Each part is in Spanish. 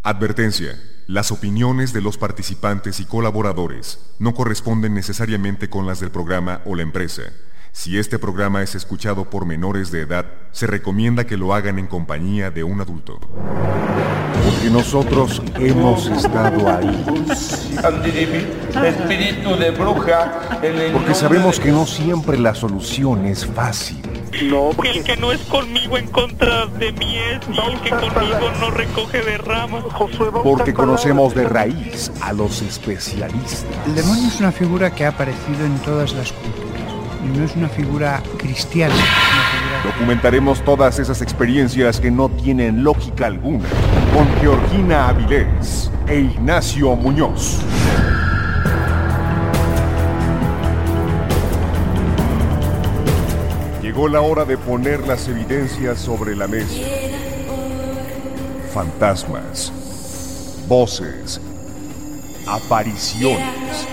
Advertencia. Las opiniones de los participantes y colaboradores no corresponden necesariamente con las del programa o la empresa. Si este programa es escuchado por menores de edad, se recomienda que lo hagan en compañía de un adulto. Porque nosotros hemos estado ahí. Espíritu de bruja. Porque sabemos que no siempre la solución es fácil. No, el que no es conmigo en contra de mí es, y el que conmigo no recoge de ramas. Porque conocemos de raíz a los especialistas. El demonio es una figura que ha aparecido en todas las culturas. Y no es una figura cristiana. Documentaremos todas esas experiencias que no tienen lógica alguna con Georgina Avilés e Ignacio Muñoz. Llegó la hora de poner las evidencias sobre la mesa. Fantasmas, voces, apariciones,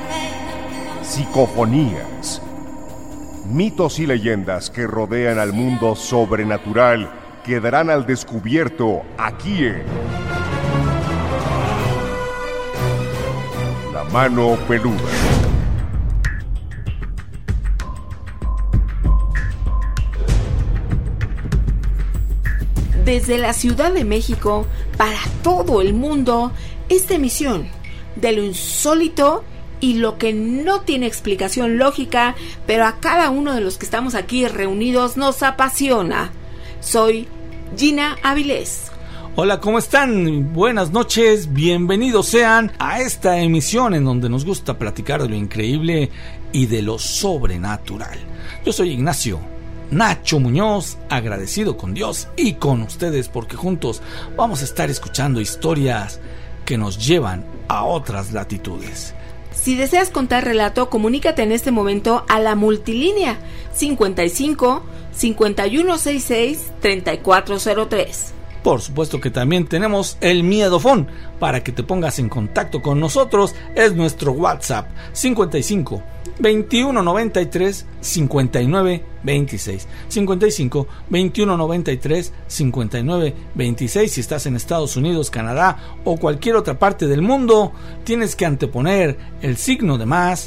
psicofonías, mitos y leyendas que rodean al mundo sobrenatural quedarán al descubierto aquí en La Mano Peluda. Desde la Ciudad de México, para todo el mundo, esta emisión de lo insólito y lo que no tiene explicación lógica, pero a cada uno de los que estamos aquí reunidos nos apasiona. Soy Gina Avilés. Hola, ¿cómo están? Buenas noches, bienvenidos sean a esta emisión en donde nos gusta platicar de lo increíble y de lo sobrenatural. Yo soy Ignacio Nacho Muñoz, agradecido con Dios y con ustedes porque juntos vamos a estar escuchando historias que nos llevan a otras latitudes. Si deseas contar relato, comunícate en este momento a la multilínea 55 5166 3403. Por supuesto que también tenemos el miedofón para que te pongas en contacto con nosotros. Es nuestro WhatsApp 55 21 93 59 26 55 21 93 59 26. Si estás en Estados Unidos, Canadá o cualquier otra parte del mundo, tienes que anteponer el signo de más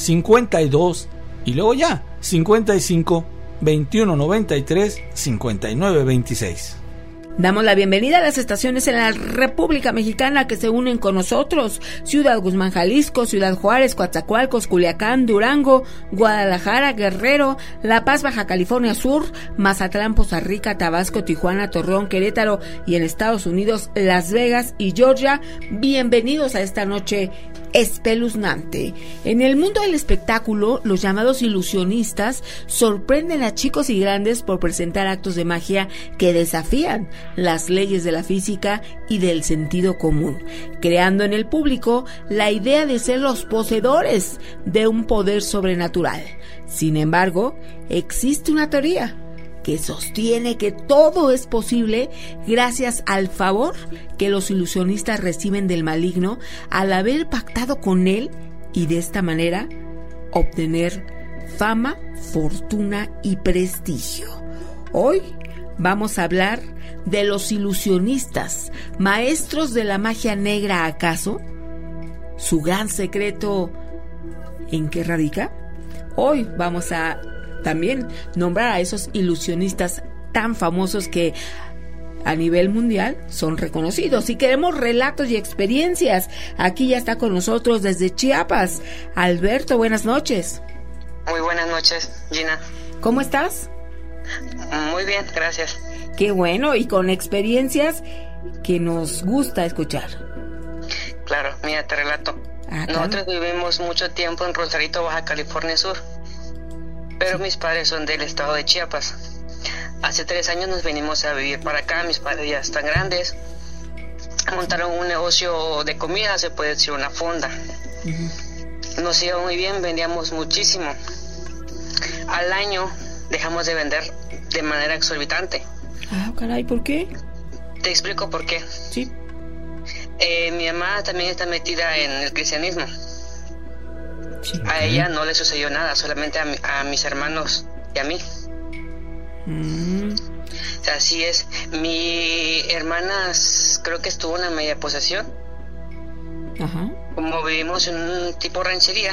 52 y luego ya 55 21 93 59 26. Damos la bienvenida a las estaciones en la República Mexicana que se unen con nosotros: Ciudad Guzmán, Jalisco, Ciudad Juárez, Coatzacoalcos, Culiacán, Durango, Guadalajara, Guerrero, La Paz, Baja California Sur, Mazatlán, Poza Rica, Tabasco, Tijuana, Torreón, Querétaro y en Estados Unidos, Las Vegas y Georgia. Bienvenidos a esta noche espeluznante. En el mundo del espectáculo, los llamados ilusionistas sorprenden a chicos y grandes por presentar actos de magia que desafían las leyes de la física y del sentido común, creando en el público la idea de ser los poseedores de un poder sobrenatural. Sin embargo, existe una teoría que sostiene que todo es posible gracias al favor que los ilusionistas reciben del maligno al haber pactado con él y de esta manera obtener fama, fortuna y prestigio. Hoy vamos a hablar de los ilusionistas, maestros de la magia negra, ¿acaso? ¿Su gran secreto en qué radica? Hoy vamos a también nombrar a esos ilusionistas tan famosos que a nivel mundial son reconocidos, y queremos relatos y experiencias. Aquí ya está con nosotros desde Chiapas Alberto. Buenas noches. Muy buenas noches, Gina. ¿Cómo estás? Muy bien, gracias. Qué bueno, y con experiencias que nos gusta escuchar. Claro, mira, te relato. Claro. Nosotros vivimos mucho tiempo en Rosarito, Baja California Sur, pero mis padres son del estado de Chiapas. Hace 3 años nos venimos a vivir para acá. Mis padres ya están grandes, montaron un negocio de comida, se puede decir una fonda. Nos iba muy bien, vendíamos muchísimo. Al año dejamos de vender de manera exorbitante. Ah, caray, ¿por qué? Te explico por qué. Sí. Mi mamá también está metida en el cristianismo. Sí. A ella no le sucedió nada, solamente a mis hermanos y a mí. Así es. Mi hermana creo que estuvo en una media posesión. Ajá. Como vivimos en un tipo ranchería,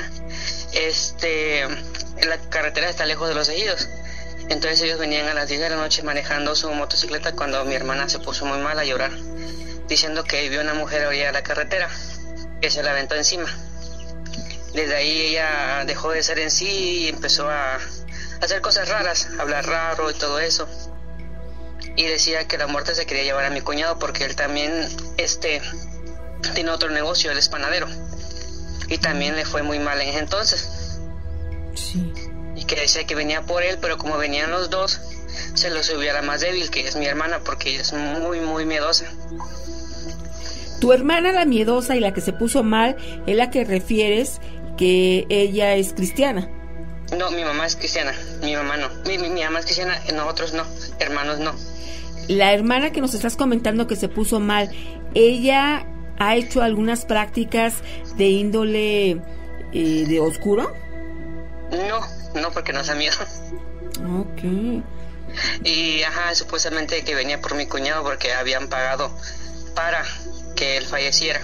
la carretera está lejos de los ejidos. Entonces ellos venían a las 10 de la noche manejando su motocicleta cuando mi hermana se puso muy mal a llorar, diciendo que vio una mujer a orilla de la carretera, que se la aventó encima. Desde ahí ella dejó de ser en sí y empezó a hacer cosas raras, hablar raro y todo eso. Y decía que la muerte se quería llevar a mi cuñado porque él también tiene otro negocio, él es panadero. Y también le fue muy mal en ese entonces. Sí. Y que decía que venía por él, pero como venían los dos, se lo subió a la más débil, que es mi hermana, porque ella es muy, muy miedosa. Tu hermana, la miedosa y la que se puso mal, es la que refieres que ella es cristiana. No, mi mamá es cristiana, mi mamá no. Mi mamá es cristiana, nosotros no, hermanos no. La hermana que nos estás comentando que se puso mal, ¿ella ha hecho algunas prácticas de índole de oscuro? No, porque nos da miedo. Ok. Y supuestamente que venía por mi cuñado porque habían pagado para que él falleciera.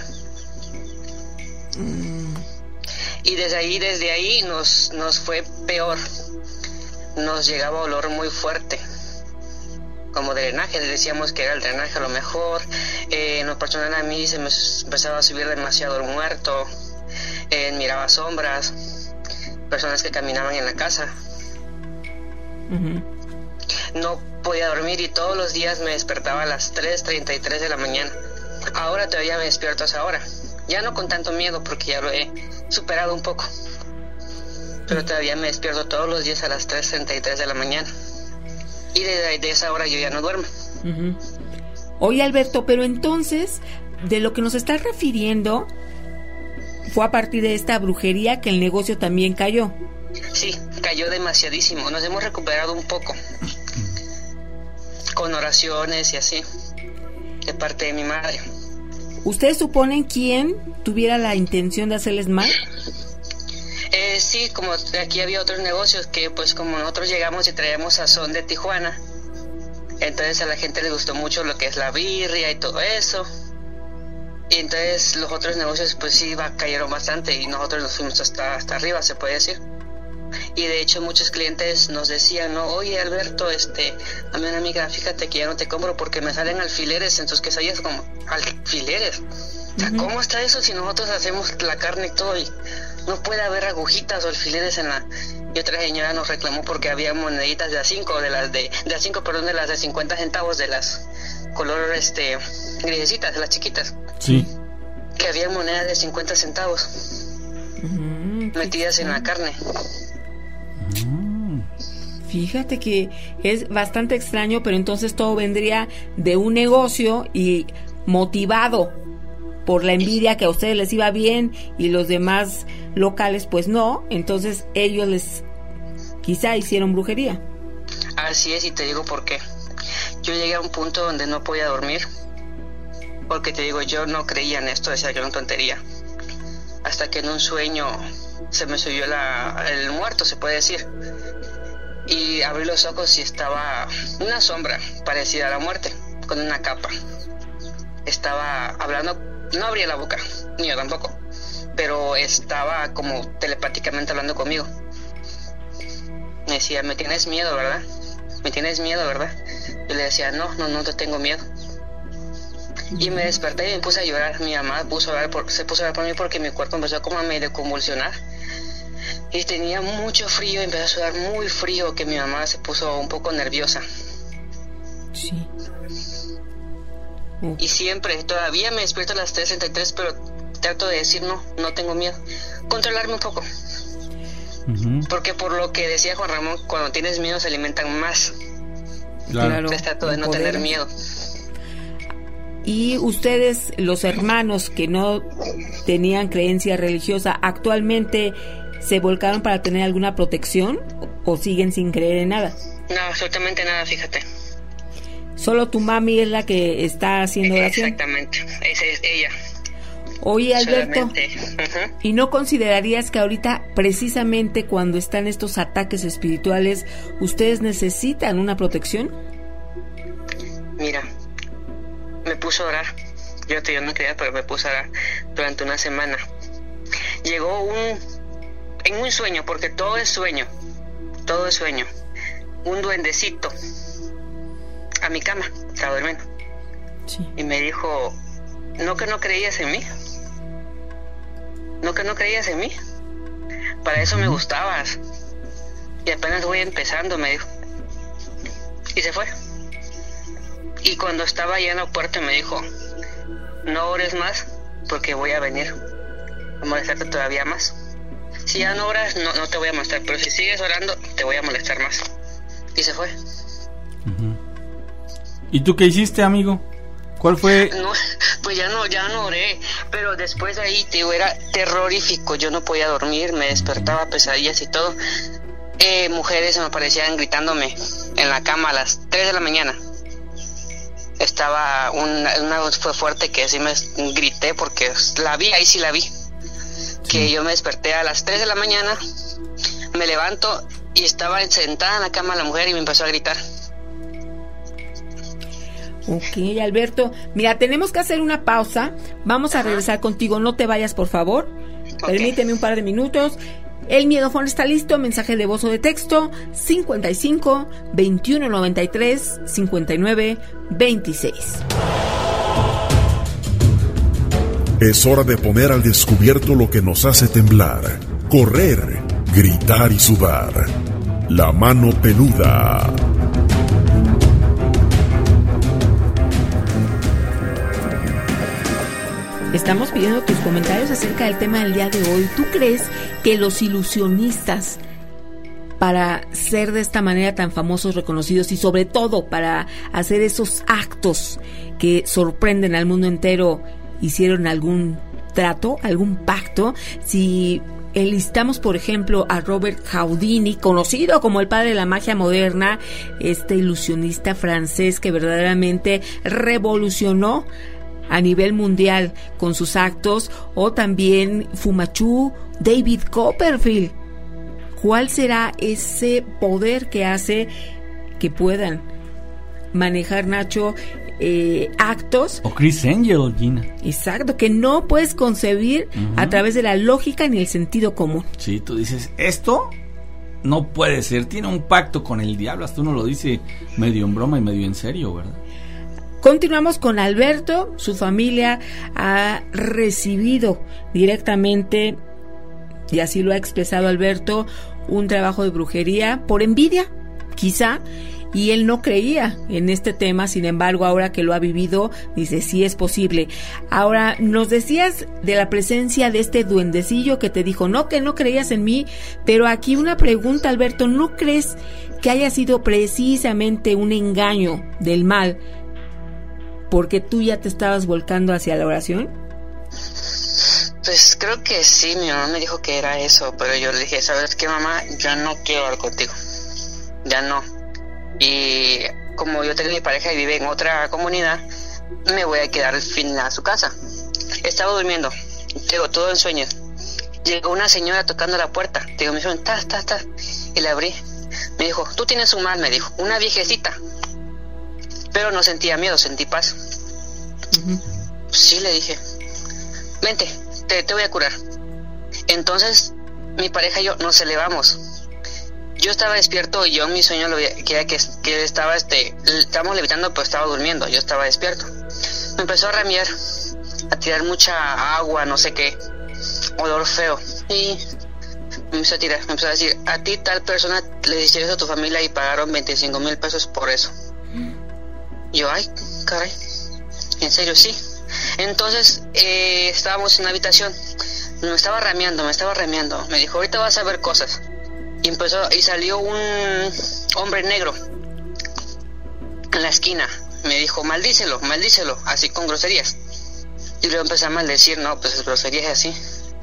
Y desde ahí nos fue peor. Nos llegaba olor muy fuerte, como drenaje. Decíamos que era el drenaje a lo mejor. En lo personal a mí se me empezaba a subir demasiado el muerto. Miraba sombras, personas que caminaban en la casa. No podía dormir y todos los días me despertaba a las 3:33 de la mañana. Ahora todavía me despierto a esa hora. Ya no con tanto miedo porque ya lo he superado un poco. Pero todavía me despierto todos los días a las 3:33 de la mañana. Y de esa hora yo ya no duermo. Oye, Alberto, pero entonces, de lo que nos estás refiriendo, fue a partir de esta brujería que el negocio también cayó. Sí, cayó demasiadísimo. Nos hemos recuperado un poco. Con oraciones y así, de parte de mi madre. ¿Ustedes suponen quién tuviera la intención de hacerles mal? Sí, como aquí había otros negocios que pues como nosotros llegamos y traíamos sazón de Tijuana, entonces a la gente le gustó mucho lo que es la birria y todo eso. Y entonces los otros negocios pues sí cayeron bastante y nosotros nos fuimos hasta arriba, se puede decir. Y de hecho muchos clientes nos decían, no, oye Alberto, a mí una amiga, fíjate que ya no te compro porque me salen alfileres en tus quesadillas. Como, ¿alfileres? O sea, ¿cómo está eso si nosotros hacemos la carne y todo y no puede haber agujitas o alfileres en la...? Y otra señora nos reclamó porque había moneditas de A5, de las de 50 centavos, de las color grisecitas, de las chiquitas. Sí. Que había monedas de 50 centavos metidas en la carne. Fíjate que es bastante extraño, pero entonces todo vendría de un negocio y motivado por la envidia que a ustedes les iba bien y los demás locales pues no, entonces ellos quizá hicieron brujería. Así es, y te digo por qué. Yo llegué a un punto donde no podía dormir, porque te digo, yo no creía en esto, decía que era una tontería, hasta que en un sueño se me subió el muerto, se puede decir, y abrí los ojos y estaba una sombra parecida a la muerte, con una capa. Estaba hablando, no abría la boca, ni yo tampoco, pero estaba como telepáticamente hablando conmigo. Me decía, ¿me tienes miedo, verdad? ¿Me tienes miedo, verdad? Yo le decía, no te tengo miedo. Y me desperté y me puse a llorar. Mi mamá se puso a orar por mí porque mi cuerpo empezó como a medio convulsionar. Y tenía mucho frío, empezó a sudar muy frío, que mi mamá se puso un poco nerviosa. Sí. Y siempre, todavía me despierto a las 3:33, pero trato de decir no tengo miedo. Controlarme un poco. Porque por lo que decía Juan Ramón, cuando tienes miedo se alimentan más. Claro. Trato de no tener miedo. Y ustedes, los hermanos que no tenían creencia religiosa, ¿actualmente se volcaron para tener alguna protección o siguen sin creer en nada? No, absolutamente nada, fíjate. Solo tu mami es la que está haciendo oración. Exactamente, esa es ella. Oye, Alberto, ¿y no considerarías que ahorita, precisamente cuando están estos ataques espirituales, ustedes necesitan una protección? puso a orar. Yo no quería, pero me puse a orar durante una semana. Llegó en un sueño, porque todo es sueño, un duendecito a mi cama, estaba durmiendo. Sí. Y me dijo, ¿no que no creías en mí? ¿No que no creías en mí? Para eso me gustabas. Y apenas voy empezando, me dijo. Y se fue. Y cuando estaba allá en la puerta me dijo, no ores más, porque voy a venir a molestarte todavía más. Si ya no oras, no te voy a molestar, pero si sigues orando, te voy a molestar más. Y se fue. ¿Y tú qué hiciste, amigo? ¿Cuál fue? No, pues ya no oré, pero después de ahí, tío, era terrorífico. Yo no podía dormir, me despertaba pesadillas y todo. Mujeres me aparecían gritándome en la cama a las 3 de la mañana. Estaba una voz fue fuerte que sí me grité porque la vi, ahí sí la vi. Sí. Que yo me desperté a las 3 de la mañana, me levanto y estaba sentada en la cama la mujer y me empezó a gritar. Ok, Alberto, mira, tenemos que hacer una pausa. Vamos a regresar contigo, no te vayas, por favor. Okay. Permíteme un par de minutos. El miedofón está listo, mensaje de voz o de texto 55 21 93 59 26. Es hora de poner al descubierto lo que nos hace temblar, correr, gritar y sudar. La mano peluda. Estamos pidiendo tus comentarios acerca del tema del día de hoy. ¿Tú crees que los ilusionistas, para ser de esta manera tan famosos, reconocidos y sobre todo para hacer esos actos que sorprenden al mundo entero, hicieron algún trato, algún pacto? Si enlistamos, por ejemplo, a Robert Houdini, conocido como el padre de la magia moderna, este ilusionista francés que verdaderamente revolucionó a nivel mundial con sus actos, o también Fu Manchu, David Copperfield. ¿Cuál será ese poder que hace que puedan manejar, Nacho, actos? O Chris Angel, Gina. Exacto, que no puedes concebir a través de la lógica ni el sentido común. Sí, tú dices, esto no puede ser, tiene un pacto con el diablo, hasta uno lo dice medio en broma y medio en serio, ¿verdad? Continuamos con Alberto. Su familia ha recibido directamente, y así lo ha expresado Alberto, un trabajo de brujería por envidia, quizá, y él no creía en este tema. Sin embargo, ahora que lo ha vivido, dice, sí es posible. Ahora, nos decías de la presencia de este duendecillo que te dijo, no, que no creías en mí, pero aquí una pregunta, Alberto, ¿no crees que haya sido precisamente un engaño del mal, porque tú ya te estabas volcando hacia la oración? Pues creo que sí, mi mamá me dijo que era eso, pero yo le dije, ¿sabes qué, mamá? Yo no quiero hablar contigo, ya no. Y como yo tengo mi pareja y vive en otra comunidad, me voy a quedar al fin a su casa. Estaba durmiendo, digo, todo en sueños. Llegó una señora tocando la puerta, digo, me dijo, ta, y la abrí. Me dijo, tú tienes un mal, me dijo, una viejecita. Pero no sentía miedo, sentí paz. Sí, le dije, vente, te voy a curar. Entonces mi pareja y yo nos elevamos. Yo estaba despierto y yo en mi sueño lo veía, que estaba estábamos levitando, pero estaba durmiendo. Yo estaba despierto. Me empezó a ramear, a tirar mucha agua, no sé qué, olor feo. Y me empezó a tirar, me empezó a decir, a ti tal persona le hiciste eso a tu familia y pagaron 25,000 pesos por eso. Yo, ay, caray, en serio, sí. Entonces estábamos en una habitación, me estaba rameando. Me dijo, ahorita vas a ver cosas. Y salió un hombre negro en la esquina. Me dijo, maldícelo, así con groserías. Y luego empecé a maldecir, no, pues groserías así.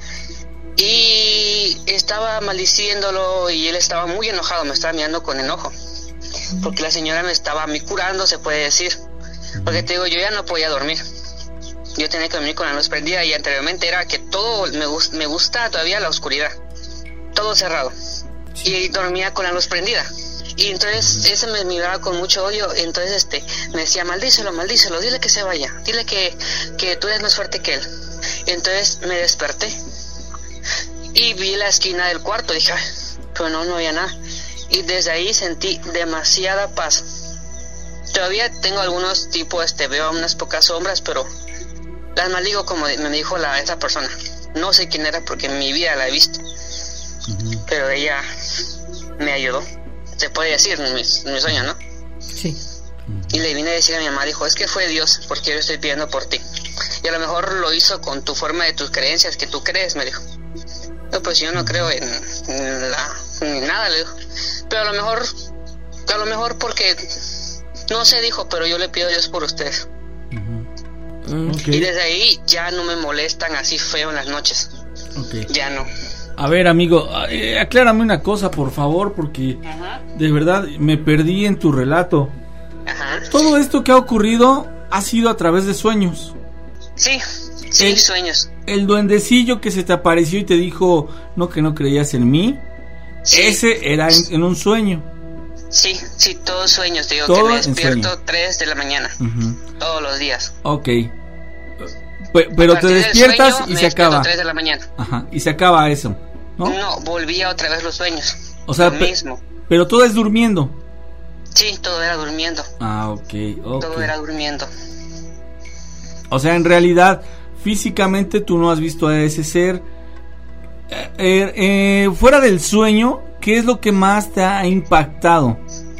Y estaba maldiciéndolo y él estaba muy enojado, me estaba mirando con enojo. Porque la señora me estaba a mí curando, se puede decir. Porque te digo, yo ya no podía dormir. Yo tenía que dormir con la luz prendida, y anteriormente era que todo me gusta todavía la oscuridad. Todo cerrado. Y dormía con la luz prendida. Y entonces ese me miraba con mucho odio. Entonces me decía, maldícelo, dile que se vaya, dile que tú eres más fuerte que él. Entonces me desperté y vi la esquina del cuarto. Dije, pero no había nada. Y desde ahí sentí demasiada paz. Todavía tengo algunos tipos, veo unas pocas sombras, pero las maldigo, como me dijo esa persona. No sé quién era porque en mi vida la he visto. Pero ella me ayudó, se puede decir, en mi sueño, ¿no? Sí. Y le vine a decir a mi mamá, dijo, es que fue Dios, porque yo estoy pidiendo por ti. Y a lo mejor lo hizo con tu forma de tus creencias, que tú crees, me dijo. No, pues yo no creo en nada, le dijo. Pero a lo mejor porque, no sé, dijo, pero yo le pido a Dios por ustedes. Okay. Y desde ahí ya no me molestan así feo en las noches. Okay. Ya no. A ver, amigo, aclárame una cosa, por favor, porque de verdad me perdí en tu relato. Ajá. Todo esto que ha ocurrido ha sido a través de sueños. Sí, sueños. El duendecillo que se te apareció y te dijo que no creías en mí, sí. Ese era en un sueño. Sí, todos sueños. Te digo todo que me despierto 3 de la mañana, todos los días. Ok. Pero te despiertas y se acaba. 3 de la mañana. Ajá, y se acaba eso, ¿no? No, volvía otra vez los sueños. O sea, lo mismo. Pero todo es durmiendo. Sí, todo era durmiendo. Ah, ok. Todo era durmiendo. O sea, en realidad, físicamente tú no has visto a ese ser. Fuera del sueño, ¿qué es lo que más te ha impactado?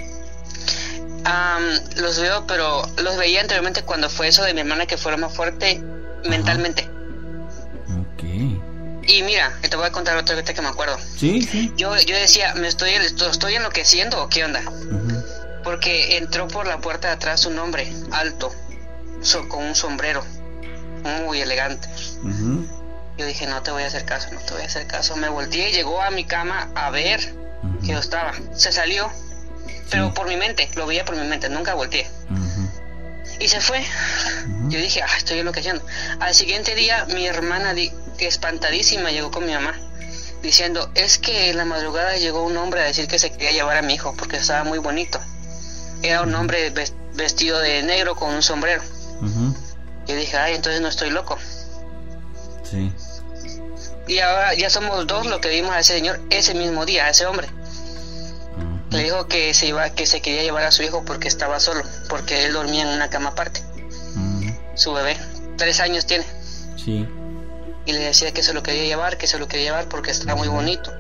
Los veo, pero los veía anteriormente cuando fue eso de mi hermana, que fuera más fuerte mentalmente. Ok. Y mira, te voy a contar otra vez que me acuerdo. Sí. Yo decía, ¿me estoy enloqueciendo o qué onda? Porque entró por la puerta de atrás un hombre alto, con un sombrero muy elegante. Yo dije, no te voy a hacer caso. Me volteé y llegó a mi cama a ver que yo estaba. Se salió, pero por mi mente, lo veía por mi mente, nunca volteé. Y se fue. Yo dije, estoy enloqueciendo. Al siguiente día, mi hermana, espantadísima, llegó con mi mamá, diciendo, es que en la madrugada llegó un hombre a decir que se quería llevar a mi hijo porque estaba muy bonito. Era un hombre vestido de negro con un sombrero. Yo dije, entonces no estoy loco. Sí. Y ahora ya somos 2 los que vimos a ese señor ese mismo día, a ese hombre. Le dijo que se quería llevar a su hijo porque estaba solo, porque él dormía en una cama aparte. Su bebé, 3 años tiene. Sí. Y le decía que se lo quería llevar porque estaba muy bonito.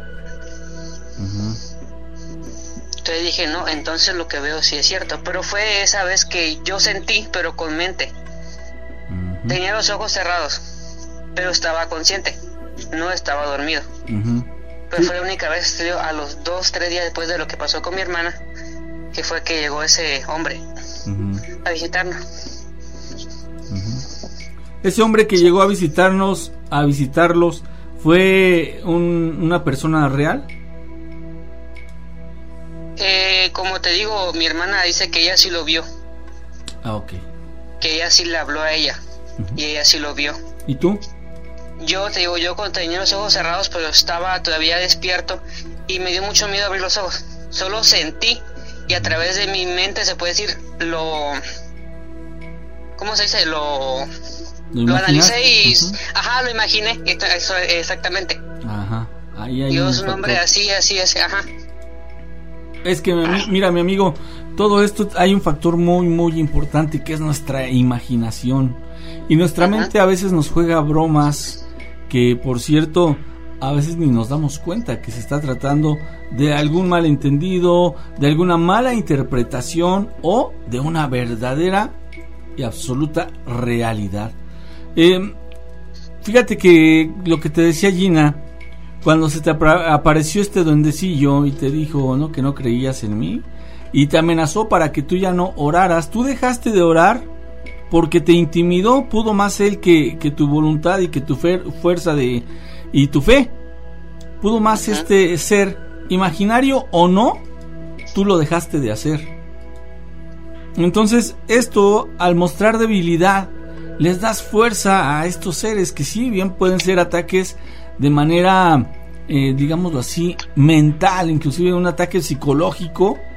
Entonces dije, no, entonces lo que veo sí es cierto. Pero fue esa vez que yo sentí, pero con mente. Tenía los ojos cerrados, pero estaba consciente, no estaba dormido. Pero fue la única vez, a los 2-3 días después de lo que pasó con mi hermana, que fue que llegó ese hombre a visitarnos. Ese hombre que llegó a visitarlos, ¿fue una persona real? Como te digo, mi hermana dice que ella sí lo vio. Ok. Que ella sí le habló a ella, y ella sí lo vio. ¿Y tú? Yo te digo, yo tenía los ojos cerrados, pero estaba todavía despierto y me dio mucho miedo abrir los ojos. Solo sentí, y a través de mi mente, se puede decir, ¿cómo se dice? Lo analicé y lo imaginé. Eso exactamente. Ahí hay Dios, un hombre así. Es que mira, mi amigo, todo esto hay un factor muy muy importante, que es nuestra imaginación. Y nuestra mente a veces nos juega bromas que, por cierto, a veces ni nos damos cuenta que se está tratando de algún malentendido, de alguna mala interpretación o de una verdadera y absoluta realidad. Fíjate que lo que te decía Gina, cuando se te apareció este duendecillo y te dijo que no creías en mí y te amenazó para que tú ya no oraras, tú dejaste de orar porque te intimidó. Pudo más él que tu voluntad y que tu fuerza y tu fe. Pudo más este ser, imaginario o no, tú lo dejaste de hacer. Entonces esto, al mostrar debilidad, les das fuerza a estos seres que sí bien pueden ser ataques de manera, digámoslo así, mental, inclusive un ataque psicológico,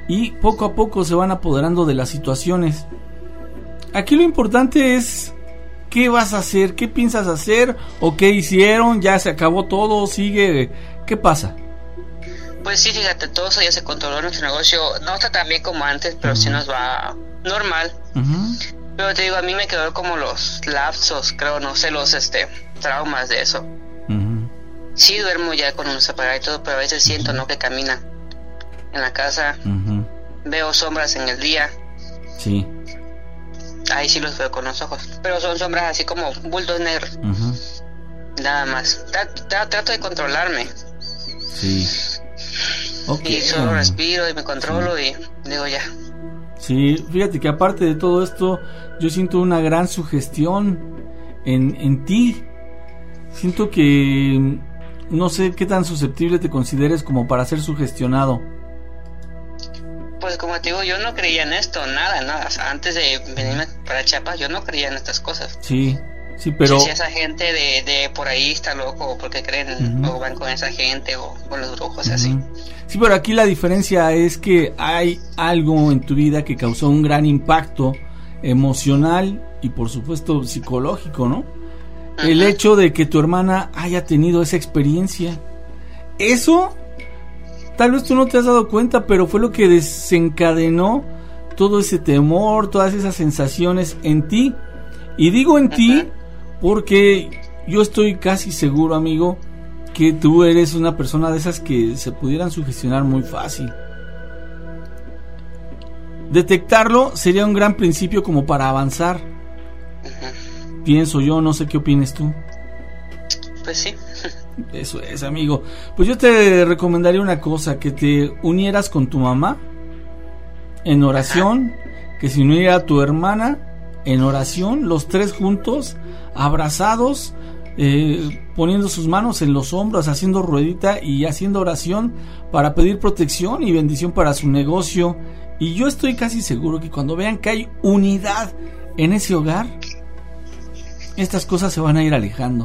y poco a poco se van apoderando de las situaciones. Aquí lo importante es qué vas a hacer, qué piensas hacer o qué hicieron, ya se acabó todo, sigue, ¿qué pasa? Pues sí, fíjate, todo eso ya se controló, nuestro negocio no está tan bien como antes, pero sí nos va normal. Pero te digo, a mí me quedó como los lapsos, creo, no sé, los traumas de eso. Sí duermo ya con unos apagados y todo, pero a veces siento, ¿no?, que caminan en la casa. Veo sombras en el día. Sí. Ahí sí los veo con los ojos, pero son sombras así como bultos negros. Nada más. Trato de controlarme. Sí. Okay. Y solo respiro y me controlo y digo ya. Sí, fíjate que aparte de todo esto, yo siento una gran sugestión en ti. Siento que no sé qué tan susceptible te consideres como para ser sugestionado. Pues como te digo, yo no creía en esto, nada. O sea, antes de venirme para Chiapas, yo no creía en estas cosas. Sí, pero... Si esa gente de por ahí está loco porque creen o van con esa gente o con los brujos así. Sí, pero aquí la diferencia es que hay algo en tu vida que causó un gran impacto emocional y por supuesto psicológico, ¿no? El hecho de que tu hermana haya tenido esa experiencia. Eso, tal vez tú no te has dado cuenta, pero fue lo que desencadenó todo ese temor, todas esas sensaciones en ti. Y digo en ti porque yo estoy casi seguro, amigo, que tú eres una persona de esas que se pudieran sugestionar muy fácil. Detectarlo sería un gran principio como para avanzar. Pienso yo, no sé qué opines tú. Pues sí. Eso es, amigo. Pues yo te recomendaría una cosa, que te unieras con tu mamá en oración, que se uniera a tu hermana en oración, los tres juntos, abrazados, poniendo sus manos en los hombros, haciendo ruedita y haciendo oración para pedir protección y bendición para su negocio. Y yo estoy casi seguro que cuando vean que hay unidad en ese hogar, estas cosas se van a ir alejando.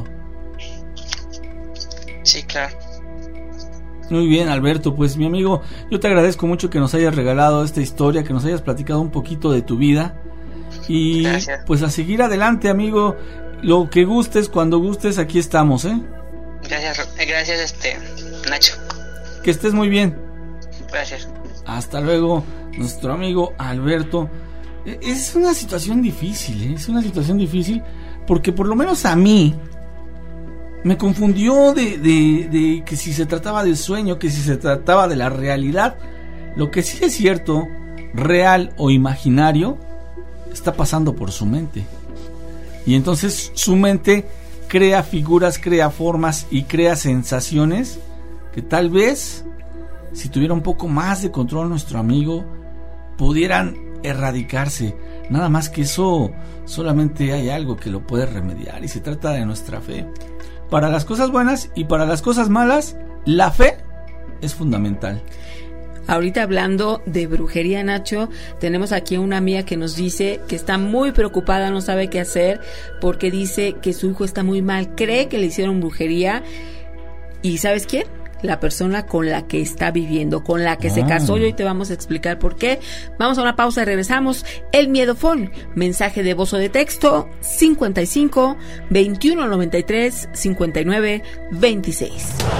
Sí, claro. Muy bien, Alberto, pues mi amigo, yo te agradezco mucho que nos hayas regalado esta historia, que nos hayas platicado un poquito de tu vida. Y gracias. Pues a seguir adelante, amigo. Lo que gustes, cuando gustes, aquí estamos, ¿eh? Gracias, Nacho. Que estés muy bien. Gracias. Hasta luego, nuestro amigo Alberto. Es una situación difícil, ¿eh? Es una situación difícil porque por lo menos a mí me confundió de que si se trataba del sueño, que si se trataba de la realidad. Lo que sí es cierto, real o imaginario, está pasando por su mente. Y entonces su mente crea figuras, crea formas y crea sensaciones que tal vez, si tuviera un poco más de control nuestro amigo, pudieran erradicarse. Nada más que eso, solamente hay algo que lo puede remediar y se trata de nuestra fe. Para las cosas buenas y para las cosas malas, la fe es fundamental. Ahorita hablando de brujería, Nacho, tenemos aquí a una amiga que nos dice que está muy preocupada, no sabe qué hacer, porque dice que su hijo está muy mal, cree que le hicieron brujería. ¿Y sabes quién? La persona con la que está viviendo, con la que se casó, y hoy te vamos a explicar por qué. Vamos a una pausa y regresamos. El Miedofón, mensaje de voz o de texto, 55 21 93 59 26.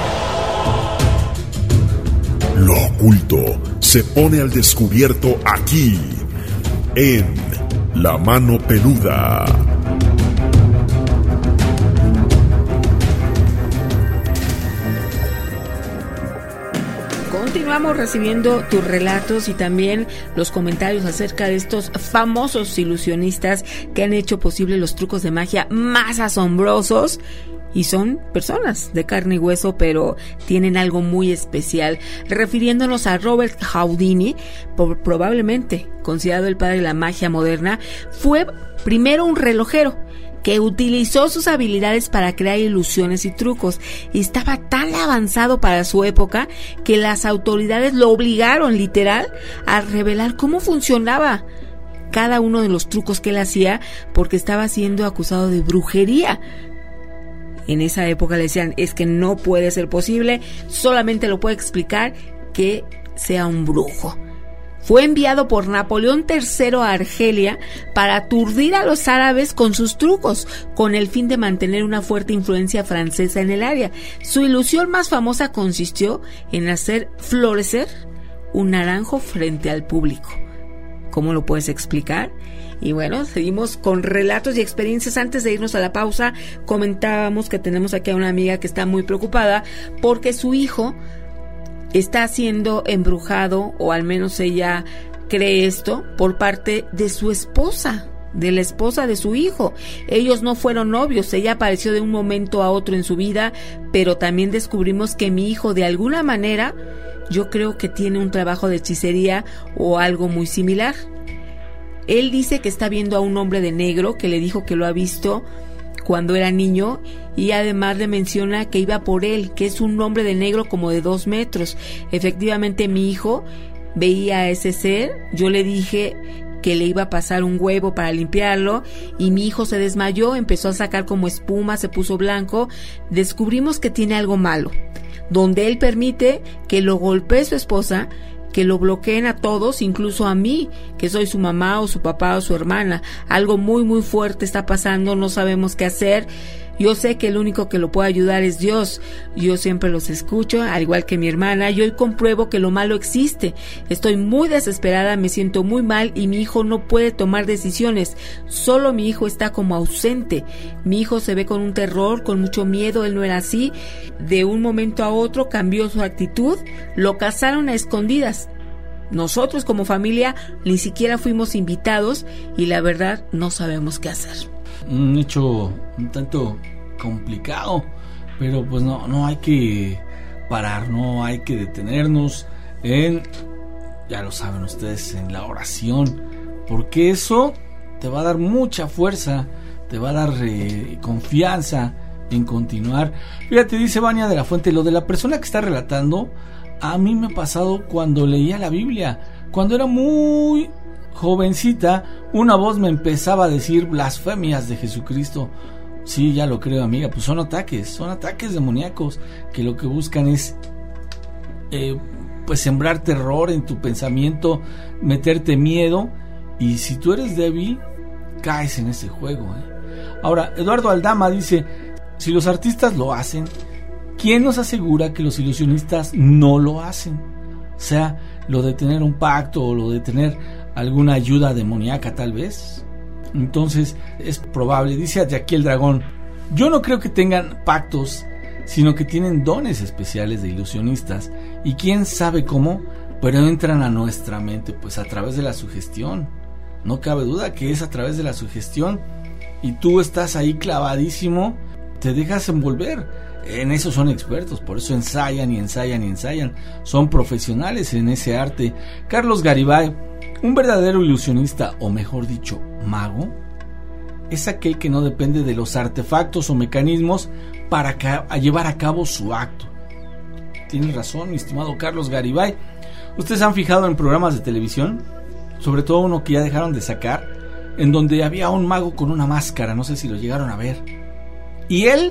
Lo oculto se pone al descubierto aquí, en La Mano Peluda. Continuamos recibiendo tus relatos y también los comentarios acerca de estos famosos ilusionistas que han hecho posible los trucos de magia más asombrosos. Y son personas de carne y hueso, pero tienen algo muy especial. Refiriéndonos a Robert Houdini, probablemente considerado el padre de la magia moderna, fue primero un relojero que utilizó sus habilidades para crear ilusiones y trucos. Y estaba tan avanzado para su época que las autoridades lo obligaron, literal, a revelar cómo funcionaba cada uno de los trucos que él hacía, porque estaba siendo acusado de brujería. En esa época le decían, es que no puede ser posible, solamente lo puede explicar que sea un brujo. Fue enviado por Napoleón III a Argelia para aturdir a los árabes con sus trucos, con el fin de mantener una fuerte influencia francesa en el área. Su ilusión más famosa consistió en hacer florecer un naranjo frente al público. ¿Cómo lo puedes explicar? Y bueno, seguimos con relatos y experiencias. Antes de irnos a la pausa, comentábamos que tenemos aquí a una amiga que está muy preocupada porque su hijo está siendo embrujado, o al menos ella cree esto, por parte de su esposa, de la esposa de su hijo. Ellos no fueron novios, ella apareció de un momento a otro en su vida, pero también descubrimos que mi hijo, de alguna manera, yo creo que tiene un trabajo de hechicería o algo muy similar. Él dice que está viendo a un hombre de negro que le dijo que lo ha visto cuando era niño, y además le menciona que iba por él, que es un hombre de negro como de 2 metros. Efectivamente, mi hijo veía a ese ser. Yo le dije que le iba a pasar un huevo para limpiarlo, y mi hijo se desmayó, empezó a sacar como espuma, se puso blanco. Descubrimos que tiene algo malo, donde él permite que lo golpee su esposa, que lo bloqueen a todos, incluso a mí, que soy su mamá o su papá o su hermana. Algo muy muy fuerte está pasando, no sabemos qué hacer. Yo sé que el único que lo puede ayudar es Dios. Yo siempre los escucho, al igual que mi hermana, y hoy compruebo que lo malo existe. Estoy muy desesperada, me siento muy mal y mi hijo no puede tomar decisiones. Solo mi hijo está como ausente. Mi hijo se ve con un terror, con mucho miedo. Él no era así. De un momento a otro cambió su actitud. Lo casaron a escondidas. Nosotros como familia ni siquiera fuimos invitados y la verdad no sabemos qué hacer. Un hecho un tanto complicado, pero pues no hay que parar, no hay que detenernos en, ya lo saben ustedes, en la oración, porque eso te va a dar mucha fuerza, te va a dar confianza en continuar. Fíjate, dice Vania de la Fuente, lo de la persona que está relatando, a mí me ha pasado cuando leía la Biblia, cuando era muy jovencita, una voz me empezaba a decir blasfemias de Jesucristo. Sí, ya lo creo, amiga, pues son ataques demoníacos que lo que buscan es pues sembrar terror en tu pensamiento, meterte miedo, y si tú eres débil, caes en ese juego. Ahora, Eduardo Aldama dice, si los artistas lo hacen, ¿quién nos asegura que los ilusionistas no lo hacen? O sea, lo de tener un pacto o lo de tener alguna ayuda demoníaca tal vez. Entonces es probable. Dice aquí el dragón, yo no creo que tengan pactos, sino que tienen dones especiales de ilusionistas, y quién sabe cómo, pero entran a nuestra mente pues a través de la sugestión. No cabe duda que es a través de la sugestión, y tú estás ahí clavadísimo, te dejas envolver. En eso son expertos, por eso ensayan y ensayan y ensayan. Son profesionales en ese arte. Carlos Garibay, un verdadero ilusionista, o mejor dicho, mago, es aquel que no depende de los artefactos o mecanismos para llevar a cabo su acto. Tienes razón, mi estimado Carlos Garibay. ¿Ustedes han fijado en programas de televisión? Sobre todo uno que ya dejaron de sacar, en donde había un mago con una máscara, no sé si lo llegaron a ver. Y él,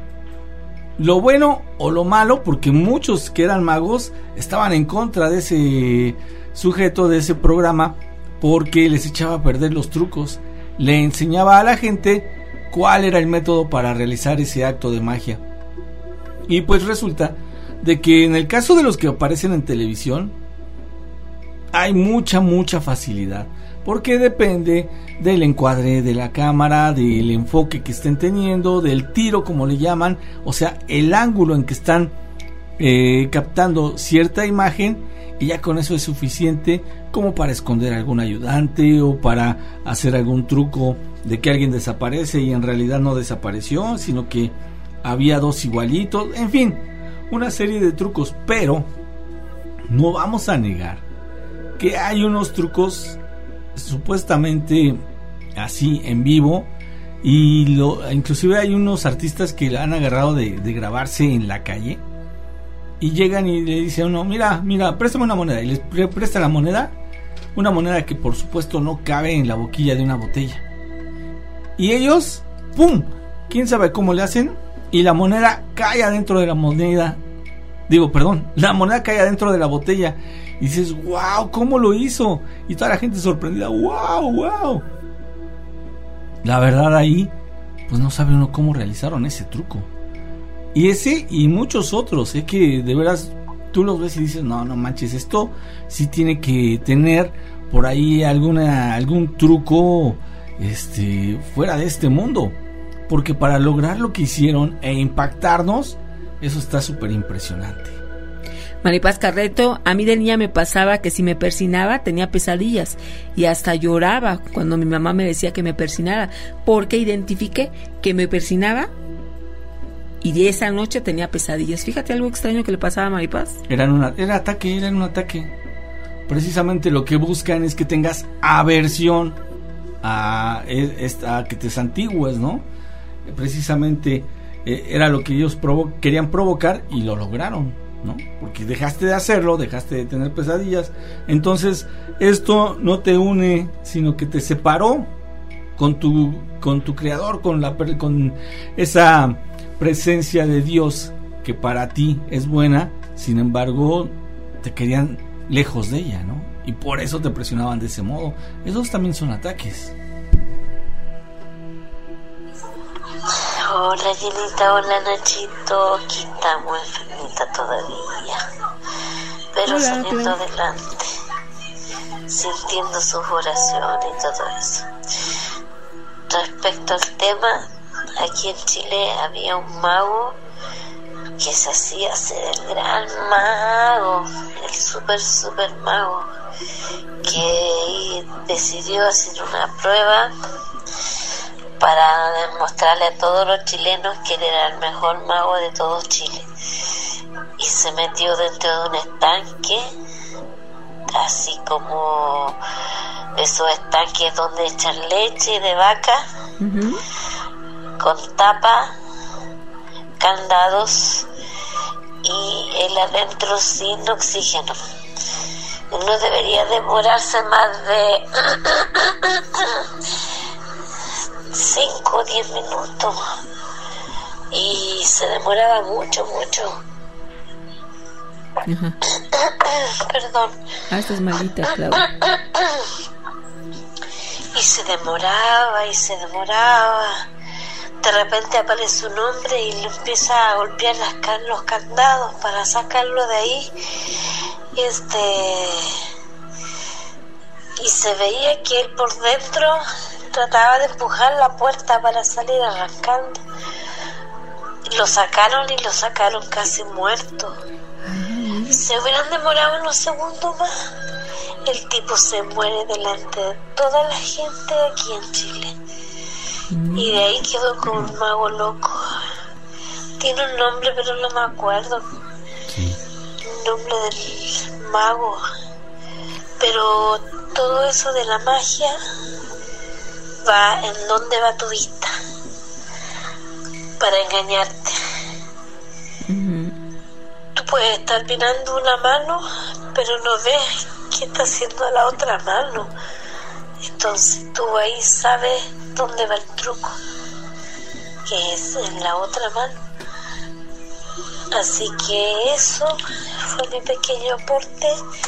lo bueno o lo malo, porque muchos que eran magos estaban en contra de ese sujeto, de ese programa, porque les echaba a perder los trucos. Le enseñaba a la gente cuál era el método para realizar ese acto de magia. Y pues resulta de que en el caso de los que aparecen en televisión hay mucha facilidad, porque depende del encuadre de la cámara, del enfoque que estén teniendo, del tiro como le llaman, o sea, el ángulo en que están captando cierta imagen, y ya con eso es suficiente como para esconder a algún ayudante o para hacer algún truco de que alguien desaparece y en realidad no desapareció, sino que había dos igualitos, en fin, una serie de trucos. Pero no vamos a negar que hay unos trucos supuestamente así en vivo, y inclusive hay unos artistas que la han agarrado de grabarse en la calle, y llegan y le dicen a uno, mira, préstame una moneda, y les presta la moneda, una moneda que por supuesto no cabe en la boquilla de una botella, y ellos, ¡pum!, quién sabe cómo le hacen, y la moneda cae adentro de la moneda la moneda cae adentro de la botella. Y dices, wow, ¿cómo lo hizo? Y toda la gente sorprendida, wow. La verdad ahí, pues no sabe uno cómo realizaron ese truco. Y ese y muchos otros, que de veras tú los ves y dices, no manches, esto sí tiene que tener por ahí algún truco fuera de este mundo. Porque para lograr lo que hicieron e impactarnos, eso está súper impresionante. Maripaz Carreto, a mí de niña me pasaba que si me persinaba tenía pesadillas y hasta lloraba cuando mi mamá me decía que me persinara, porque identifiqué que me persinaba y de esa noche tenía pesadillas. Fíjate algo extraño que le pasaba a Maripaz. Era un ataque. Precisamente lo que buscan es que tengas aversión a que te santigues, ¿no? Precisamente era lo que ellos querían provocar y lo lograron, ¿no? Porque dejaste de hacerlo, dejaste de tener pesadillas. Entonces esto no te une, sino que te separó con tu creador, con esa presencia de Dios que para ti es buena. Sin embargo, te querían lejos de ella, ¿no? Y por eso te presionaban de ese modo. Esos también son ataques. Hola Yenita, hola Nachito, aquí estamos enfermita todavía, pero saliendo adelante, sintiendo sus oraciones y todo eso. Respecto al tema, aquí en Chile había un mago que se hacía ser el gran mago, el super mago, que decidió hacer una prueba para demostrarle a todos los chilenos que él era el mejor mago de todo Chile, y se metió dentro de un estanque, así como esos estanques donde echan leche de vaca, con tapa, candados, y él adentro sin oxígeno. No debería demorarse más de 5 o 10 minutos, y se demoraba mucho. Perdón. Estás malita, Claudia. Y se demoraba. De repente aparece un hombre y le empieza a golpear los candados para sacarlo de ahí. Y se veía que él por dentro trataba de empujar la puerta para salir arrancando. Lo sacaron casi muerto. Se hubieran demorado unos segundos más, el tipo se muere delante de toda la gente aquí en Chile. Y de ahí quedó como un mago loco. Tiene un nombre pero no me acuerdo. El nombre del mago. Pero todo eso de la magia va en dónde va tu vista para engañarte. Tú puedes estar mirando una mano pero no ves qué está haciendo la otra mano. Entonces tú ahí sabes dónde va el truco, que es en la otra mano. Así que eso fue mi pequeño aporte.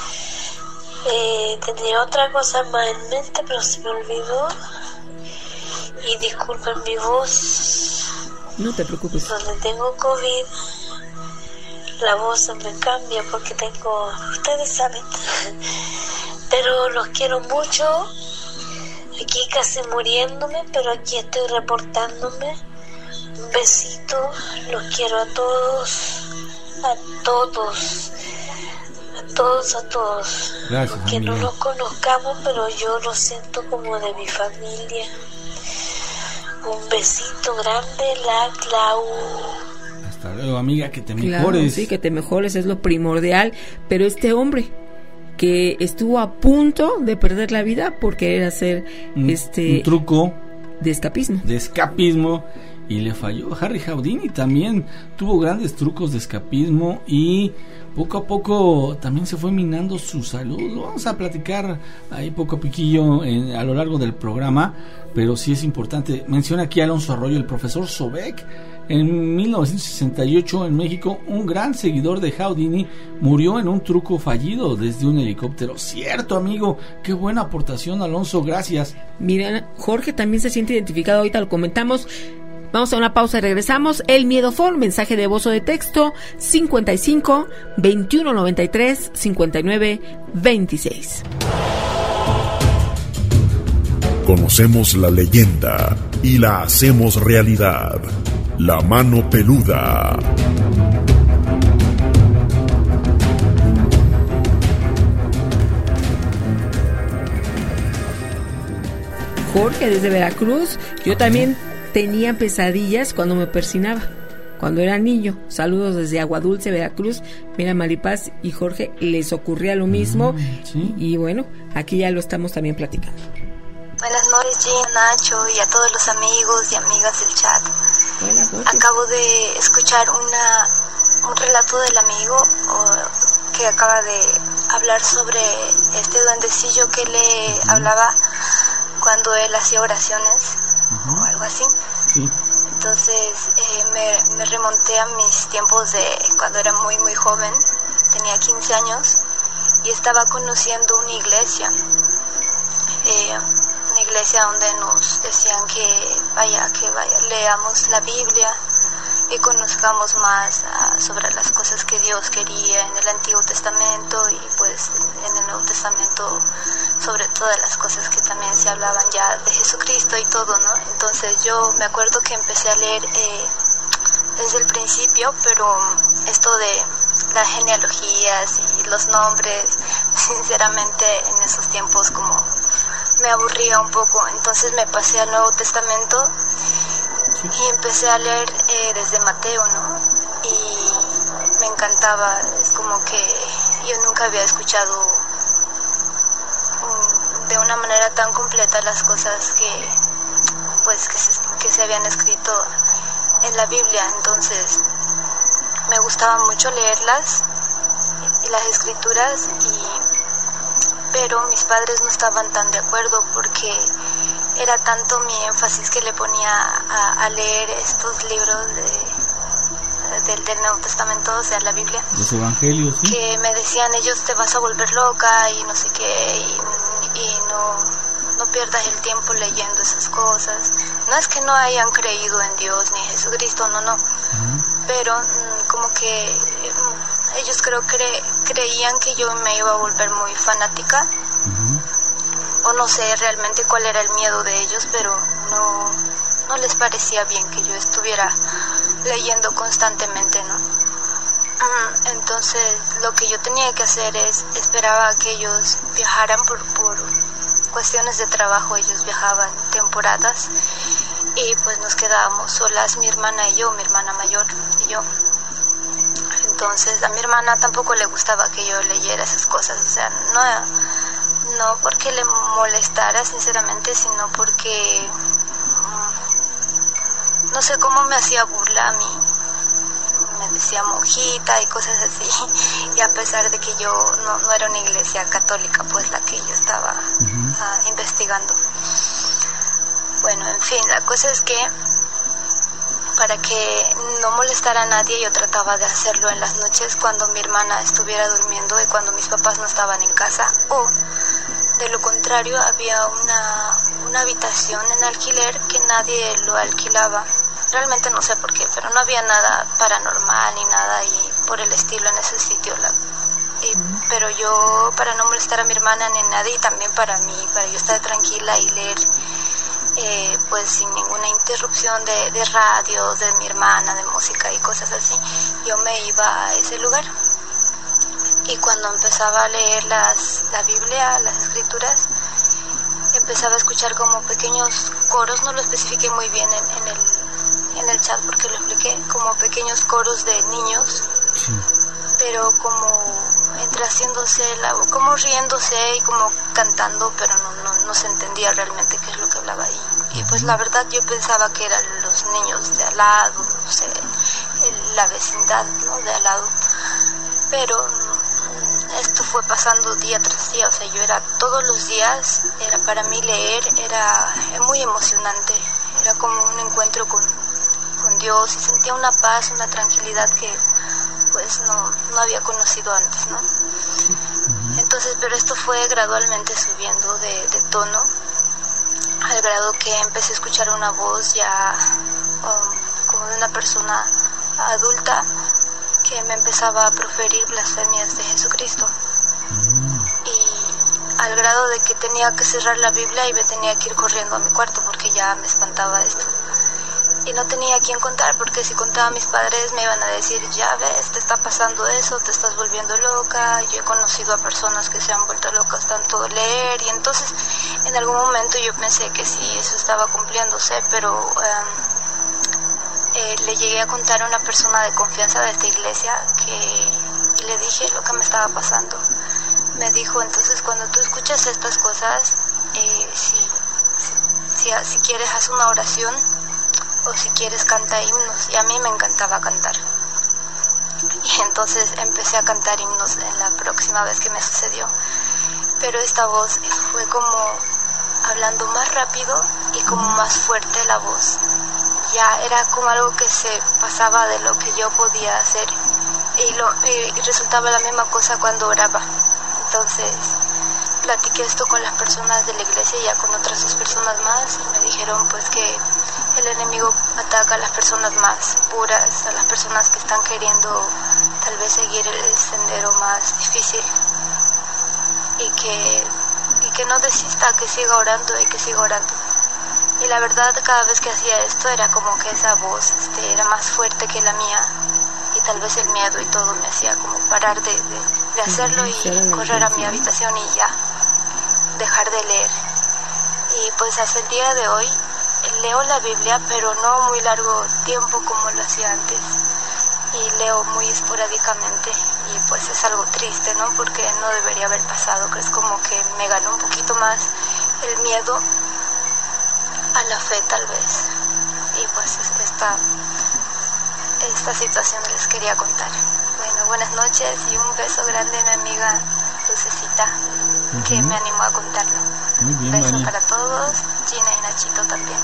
Tenía otra cosa más en mente pero se me olvidó, y disculpen mi voz. No te preocupes. Donde tengo COVID la voz se me cambia porque tengo, ustedes saben. Pero los quiero mucho. Aquí casi muriéndome, pero aquí estoy reportándome. Un besito, los quiero a todos. Gracias, que no nos conozcamos, pero yo lo siento como de mi familia. Un besito grande, la Clau. Hasta luego, amiga, que te mejores. Claro, sí, que te mejores es lo primordial. Pero este hombre que estuvo a punto de perder la vida por querer hacer un truco de escapismo. y le falló. Harry Houdini también tuvo grandes trucos de escapismo y poco a poco también se fue minando su salud. Lo vamos a platicar ahí poco a poquillo a lo largo del programa, pero sí es importante. Menciona aquí Alonso Arroyo, el profesor Sobek. En 1968 en México, un gran seguidor de Houdini murió en un truco fallido desde un helicóptero. Cierto, amigo, qué buena aportación, Alonso, gracias. Mira, Jorge también se siente identificado, ahorita lo comentamos. Vamos a una pausa y regresamos. El Miedofón, mensaje de voz o de texto 55 21 93 59 26. Conocemos la leyenda y la hacemos realidad. La mano peluda. Jorge, desde Veracruz. Yo también tenía pesadillas cuando me persinaba, cuando era niño. Saludos desde Aguadulce, Veracruz. Mira, Maripaz y Jorge les ocurría lo mismo. Sí. Y bueno, aquí ya lo estamos también platicando. Buenas noches, Gina, Nacho y a todos los amigos y amigas del chat. Buenas noches. Acabo de escuchar un relato del amigo que acaba de hablar sobre este duendecillo que le hablaba cuando él hacía oraciones o algo así. Sí. Entonces me remonté a mis tiempos de cuando era muy muy joven, tenía 15 años y estaba conociendo una iglesia donde nos decían que vaya, leamos la Biblia y conozcamos más sobre las cosas que Dios quería en el Antiguo Testamento y pues en el Nuevo Testamento sobre todas las cosas que también se hablaban ya de Jesucristo y todo, ¿no? Entonces yo me acuerdo que empecé a leer desde el principio, pero esto de las genealogías y los nombres, sinceramente en esos tiempos como me aburría un poco, entonces me pasé al Nuevo Testamento y empecé a leer desde Mateo, ¿no? Y me encantaba, es como que yo nunca había escuchado de una manera tan completa las cosas que se habían escrito en la Biblia, entonces me gustaba mucho leerlas y las escrituras pero mis padres no estaban tan de acuerdo porque era tanto mi énfasis que le ponía a leer estos libros del Nuevo Testamento, o sea, la Biblia. Los evangelios, ¿sí? Que me decían, ellos te vas a volver loca y no sé qué, y no pierdas el tiempo leyendo esas cosas. No es que no hayan creído en Dios ni en Jesucristo, no. Pero como que ellos creían que yo me iba a volver muy fanática. O no sé realmente cuál era el miedo de ellos, pero no les parecía bien que yo estuviera leyendo constantemente, ¿no? Entonces lo que yo tenía que hacer es esperaba que ellos viajaran por cuestiones de trabajo. Ellos viajaban temporadas y pues nos quedábamos solas, mi hermana y yo, mi hermana mayor y yo. Entonces a mi hermana tampoco le gustaba que yo leyera esas cosas, o sea, no porque le molestara sinceramente, sino porque no sé cómo me hacía burla a mí, me decía monjita y cosas así, y a pesar de que yo no era una iglesia católica pues la que yo estaba investigando. Bueno, en fin, la cosa es que para que no molestara a nadie yo trataba de hacerlo en las noches cuando mi hermana estuviera durmiendo y cuando mis papás no estaban en casa, o de lo contrario había una habitación en alquiler que nadie lo alquilaba. Realmente no sé por qué, pero no había nada paranormal ni nada y por el estilo en ese sitio. Pero yo, para no molestar a mi hermana ni a nadie, y también para mí, para yo estar tranquila y leer pues sin ninguna interrupción de radio, de mi hermana, de música y cosas así, yo me iba a ese lugar. Y cuando empezaba a leer la Biblia, las escrituras, empezaba a escuchar como pequeños coros, no lo especifiqué muy bien en el chat porque lo expliqué, como pequeños coros de niños, pero como entre haciéndose, como riéndose y como cantando, pero no se entendía realmente qué es lo que hablaba ahí. Y pues la verdad yo pensaba que eran los niños de al lado, no sé, la vecindad, ¿no?, de al lado. Pero esto fue pasando día tras día, o sea, yo era todos los días, era para mí leer, era muy emocionante, era como un encuentro con Dios y sentía una paz, una tranquilidad que pues no había conocido antes, ¿no? Entonces, pero esto fue gradualmente subiendo de tono, al grado que empecé a escuchar una voz ya como de una persona adulta que me empezaba a proferir blasfemias de Jesucristo. Y al grado de que tenía que cerrar la Biblia y me tenía que ir corriendo a mi cuarto porque ya me espantaba esto. Y no tenía a quién contar, porque si contaba a mis padres me iban a decir, ya ves, te está pasando eso, te estás volviendo loca. Yo he conocido a personas que se han vuelto locas tanto de leer, y entonces en algún momento yo pensé que sí, eso estaba cumpliéndose, pero le llegué a contar a una persona de confianza de esta iglesia y le dije lo que me estaba pasando. Me dijo, entonces cuando tú escuchas estas cosas, si quieres haz una oración, o si quieres canta himnos. Y a mí me encantaba cantar, y entonces empecé a cantar himnos en la próxima vez que me sucedió. Pero esta voz fue como hablando más rápido y como más fuerte la voz. Ya era como algo que se pasaba de lo que yo podía hacer, y resultaba la misma cosa cuando oraba. Entonces platiqué esto con las personas de la iglesia y ya con otras 2 personas más, y me dijeron pues que el enemigo ataca a las personas más puras, a las personas que están queriendo tal vez seguir el sendero más difícil, y que no desista, que siga orando y que siga orando. Y la verdad, cada vez que hacía esto era como que esa voz era más fuerte que la mía, y tal vez el miedo y todo me hacía como parar de hacerlo y correr a mi habitación y ya dejar de leer. Y pues hasta el día de hoy leo la Biblia, pero no muy largo tiempo como lo hacía antes, y leo muy esporádicamente, y pues es algo triste, ¿no?, porque no debería haber pasado, que es como que me ganó un poquito más el miedo a la fe tal vez. Y pues esta situación les quería contar. Bueno, buenas noches y un beso grande a mi amiga Lucecita, que me animó a contarlo. Muy bien, beso Vania. para todos, Gina y Nachito también.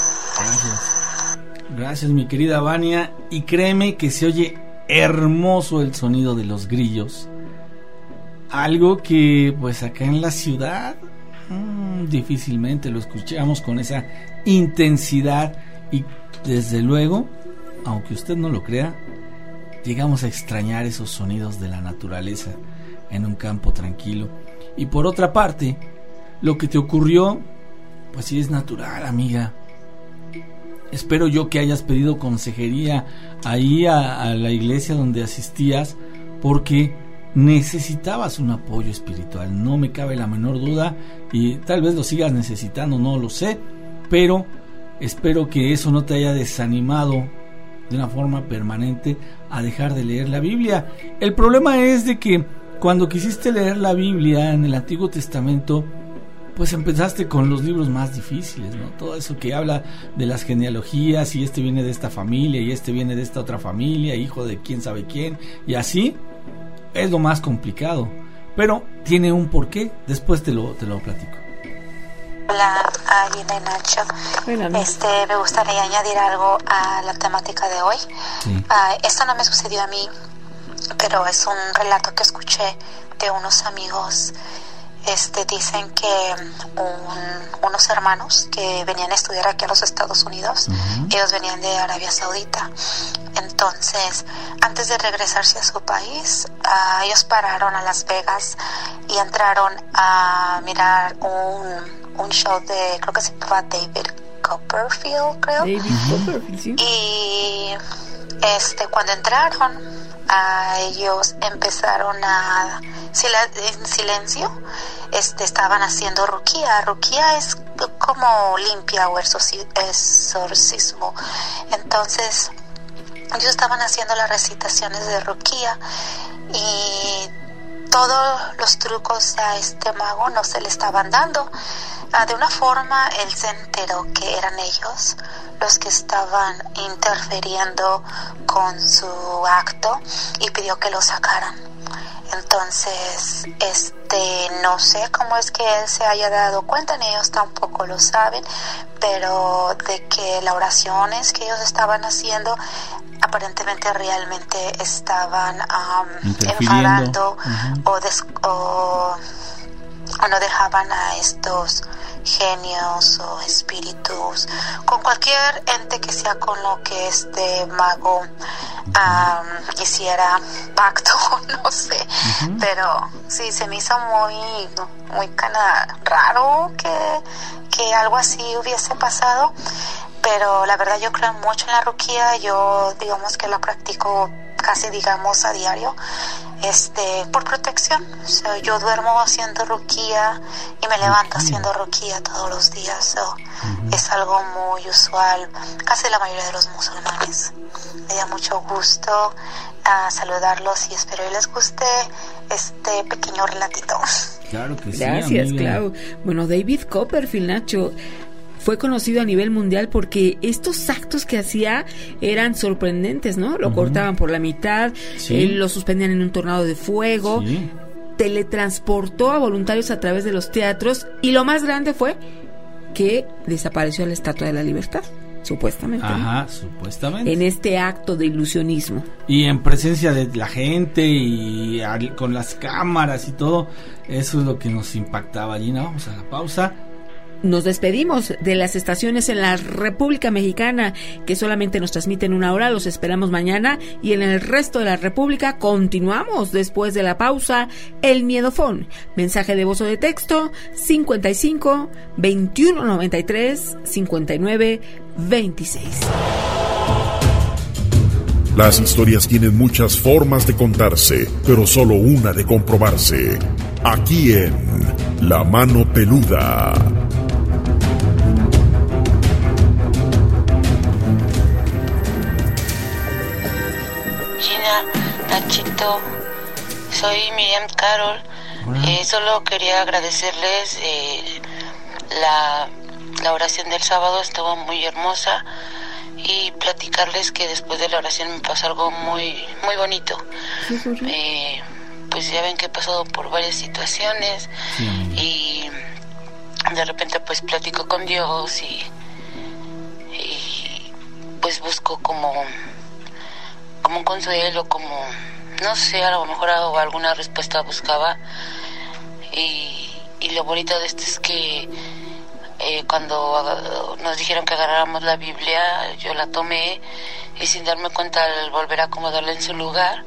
Gracias, mi querida Vania. Y créeme que se oye hermoso el sonido de los grillos. Algo que pues acá en la ciudad difícilmente lo escuchamos con esa intensidad, y desde luego, aunque usted no lo crea, llegamos a extrañar esos sonidos de la naturaleza en un campo tranquilo. Y por otra parte, lo que te ocurrió, pues sí es natural, amiga. Espero yo que hayas pedido consejería ahí a la iglesia donde asistías, porque necesitabas un apoyo espiritual, no me cabe la menor duda, y tal vez lo sigas necesitando, no lo sé, pero espero que eso no te haya desanimado de una forma permanente a dejar de leer la Biblia. El problema es de que cuando quisiste leer la Biblia en el Antiguo Testamento, pues empezaste con los libros más difíciles, ¿no? Todo eso que habla de las genealogías, y este viene de esta familia y este viene de esta otra familia, hijo de quién sabe quién, y así es lo más complicado, pero tiene un porqué. Después te lo platico. Hola, Gina y Nacho. Me gustaría añadir algo a la temática de hoy. Sí. Esto no me sucedió a mí, pero es un relato que escuché de unos amigos. Dicen que unos hermanos que venían a estudiar aquí a los Estados Unidos, ellos venían de Arabia Saudita. Entonces, antes de regresarse a su país, ellos pararon a Las Vegas y entraron a mirar un show de, creo que se llama David Copperfield, creo. David Copperfield, sí. Y cuando entraron, ellos empezaron en silencio, estaban haciendo ruquía. Ruquía es como limpia o exorcismo. Entonces ellos estaban haciendo las recitaciones de Ruquía y todos los trucos a este mago no se le estaban dando. De una forma él se enteró que eran ellos los que estaban interfiriendo con su acto y pidió que lo sacaran. Entonces, no sé cómo es que él se haya dado cuenta, ni ellos tampoco lo saben, pero de que las oraciones que ellos estaban haciendo aparentemente realmente estaban enfadando o no dejaban a estos genios o espíritus, con cualquier ente que sea con lo que este mago hiciera pacto, no sé, pero sí, se me hizo muy raro que algo así hubiese pasado, pero la verdad yo creo mucho en la Ruquía. Yo digamos que la practico casi a diario, por protección. O sea, yo duermo haciendo Ruquía y me levanto haciendo Ruquía todos los días. Es algo muy usual, casi la mayoría de los musulmanes. Me da mucho gusto saludarlos y espero que les guste este pequeño relatito. Claro que sí. Gracias, Clau. Bueno, David Copperfield, Nacho, fue conocido a nivel mundial porque estos actos que hacía eran sorprendentes, ¿no? Lo cortaban por la mitad, lo suspendían en un tornado de fuego, teletransportó a voluntarios a través de los teatros y lo más grande fue que desapareció la Estatua de la Libertad, supuestamente. Ajá, supuestamente. En este acto de ilusionismo. Y en presencia de la gente y con las cámaras y todo, eso es lo que nos impactaba. Gina, vamos a la pausa. Nos despedimos de las estaciones en la República Mexicana que solamente nos transmiten 1 hora. Los esperamos mañana y en el resto de la República continuamos después de la pausa. El Miedofón, mensaje de voz o de texto 55 21 93 59 26. Las historias tienen muchas formas de contarse, pero solo una de comprobarse. Aquí en La Mano Peluda. Nachito, soy Miriam Carol. Solo quería agradecerles la oración del sábado, estuvo muy hermosa, y platicarles que después de la oración me pasó algo muy bonito. Pues ya ven que he pasado por varias situaciones y de repente pues platico con Dios y pues busco como un consuelo, como no sé, a lo mejor alguna respuesta buscaba, y lo bonito de esto es que cuando nos dijeron que agarráramos la Biblia, yo la tomé y sin darme cuenta, al volver a acomodarla en su lugar,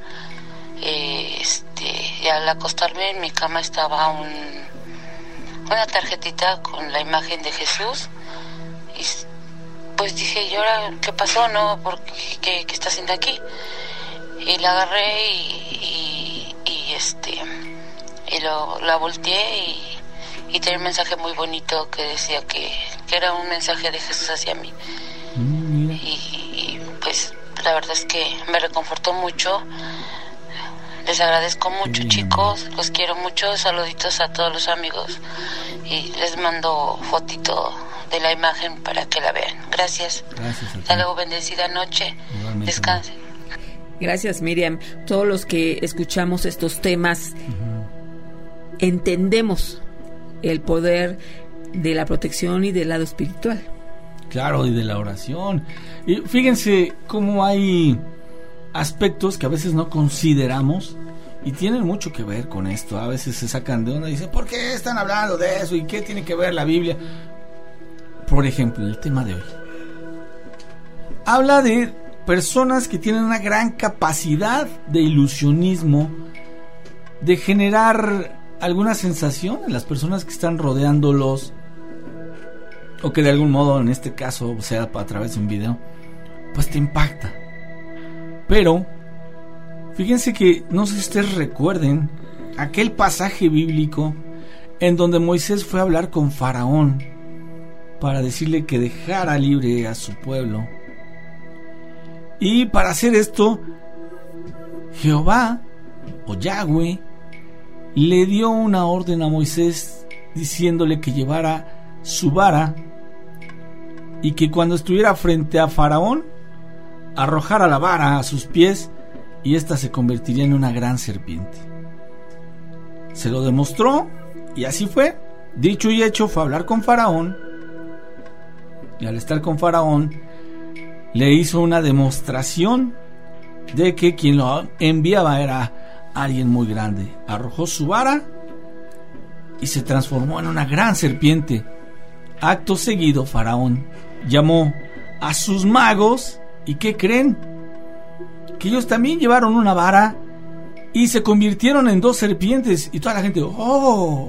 y al acostarme en mi cama estaba una tarjetita con la imagen de Jesús, y pues dije, ¿y ahora qué pasó? ¿No? ¿Qué está haciendo aquí? Y la agarré y la volteé y tenía un mensaje muy bonito que decía que era un mensaje de Jesús hacia mí. Y pues la verdad es que me reconfortó mucho. Les agradezco mucho, chicos, los quiero mucho. Saluditos a todos los amigos y les mando fotito de la imagen para que la vean. Gracias. Hasta luego, bendecida noche. Igualmente. Descansen. Gracias, Miriam. Todos los que escuchamos estos temas entendemos el poder de la protección y del lado espiritual. Claro, y de la oración. Y fíjense cómo hay aspectos que a veces no consideramos y tienen mucho que ver con esto. A veces se sacan de onda y dicen, ¿por qué están hablando de eso? ¿Y qué tiene que ver la Biblia? Por ejemplo, el tema de hoy habla de personas que tienen una gran capacidad de ilusionismo, de generar alguna sensación en las personas que están rodeándolos, o que de algún modo, en este caso, sea a través de un video, pues te impacta. Pero fíjense que, no sé si ustedes recuerden aquel pasaje bíblico en donde Moisés fue a hablar con Faraón para decirle que dejara libre a su pueblo. Y para hacer esto, Jehová o Yahweh le dio una orden a Moisés diciéndole que llevara su vara y que cuando estuviera frente a Faraón arrojara la vara a sus pies y ésta se convertiría en una gran serpiente. Se lo demostró y así fue. Dicho y hecho, fue a hablar con Faraón y al estar con Faraón le hizo una demostración de que quien lo enviaba era alguien muy grande. Arrojó su vara y se transformó en una gran serpiente. Acto seguido, Faraón llamó a sus magos y ¿qué creen? Que ellos también llevaron una vara y se convirtieron en 2 serpientes y toda la gente, ¡oh!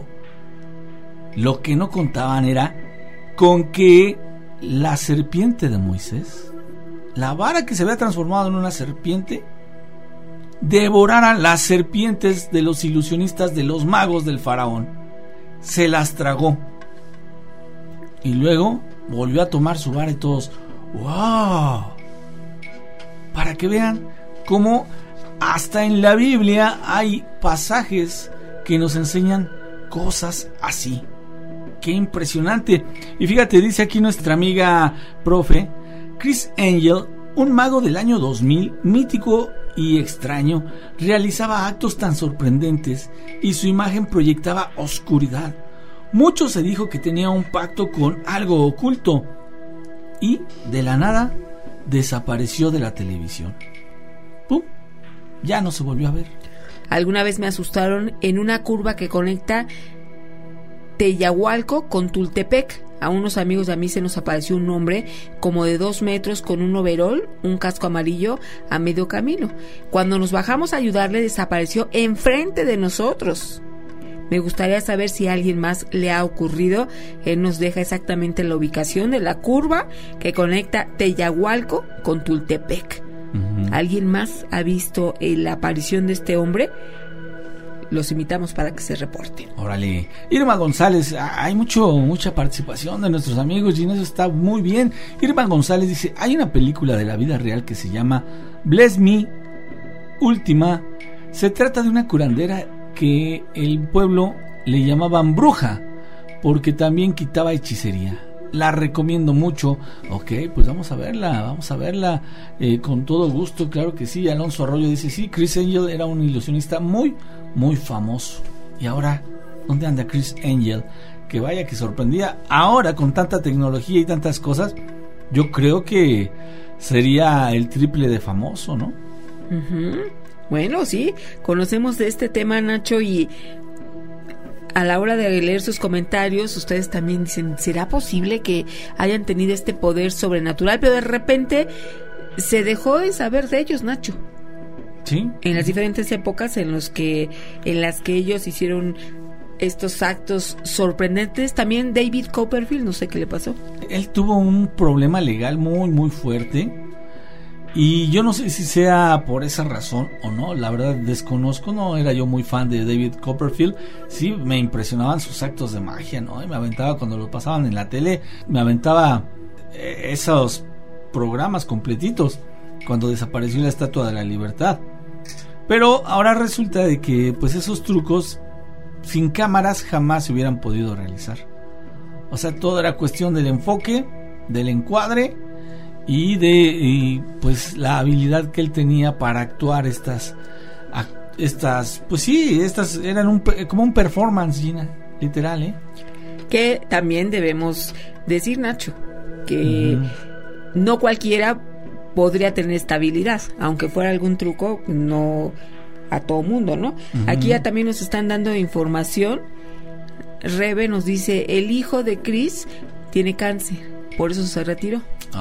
Lo que no contaban era con que la serpiente de Moisés, la vara que se había transformado en una serpiente, devorara las serpientes de los ilusionistas, de los magos del Faraón. Se las tragó. Y luego volvió a tomar su vara y todos, ¡wow! Para que vean cómo hasta en la Biblia hay pasajes que nos enseñan cosas así. ¡Qué impresionante! Y fíjate, dice aquí nuestra amiga profe, Criss Angel, un mago del año 2000, mítico y extraño, realizaba actos tan sorprendentes y su imagen proyectaba oscuridad. Mucho se dijo que tenía un pacto con algo oculto y de la nada desapareció de la televisión. ¡Pum! Ya no se volvió a ver. Alguna vez me asustaron en una curva que conecta Teyahualco con Tultepec. A unos amigos de a mí se nos apareció un hombre como de 2 metros con un overol, un casco amarillo a medio camino. Cuando nos bajamos a ayudarle, desapareció enfrente de nosotros. Me gustaría saber si a alguien más le ha ocurrido. Él nos deja exactamente la ubicación de la curva que conecta Teyahualco con Tultepec. ¿Alguien más ha visto la aparición de este hombre? Los invitamos para que se reporten. Órale. Irma González, hay mucha participación de nuestros amigos y eso está muy bien. Irma González dice, hay una película de la vida real que se llama Bless Me Última. Se trata de una curandera que el pueblo le llamaban bruja porque también quitaba hechicería. La recomiendo mucho. Ok, pues vamos a verla con todo gusto, claro que sí. Alonso Arroyo dice, sí, Criss Angel era un ilusionista muy famoso. Y ahora, ¿dónde anda Criss Angel? Que vaya que sorprendía. Ahora, con tanta tecnología y tantas cosas, yo creo que sería el triple de famoso, ¿no? Bueno, sí, conocemos de este tema, Nacho, y a la hora de leer sus comentarios, ustedes también dicen, ¿será posible que hayan tenido este poder sobrenatural? Pero de repente se dejó de saber de ellos, Nacho. Sí. En las diferentes épocas en las que ellos hicieron estos actos sorprendentes. También David Copperfield, no sé qué le pasó. Él tuvo un problema legal muy fuerte. Y yo no sé si sea por esa razón o no, la verdad desconozco, no era yo muy fan de David Copperfield, sí me impresionaban sus actos de magia, ¿no? Y me aventaba cuando lo pasaban en la tele, me aventaba esos programas completitos cuando desapareció la Estatua de la Libertad. Pero ahora resulta de que pues esos trucos sin cámaras jamás se hubieran podido realizar. O sea, todo era cuestión del enfoque, del encuadre y pues la habilidad que él tenía para actuar estas pues sí, estas eran como un performance, Gina, literal, que también debemos decir, Nacho, que no cualquiera podría tener esta habilidad, aunque fuera algún truco, no a todo mundo, ¿no? Aquí ya también nos están dando información. Rebe nos dice, el hijo de Criss tiene cáncer, por eso se retiró.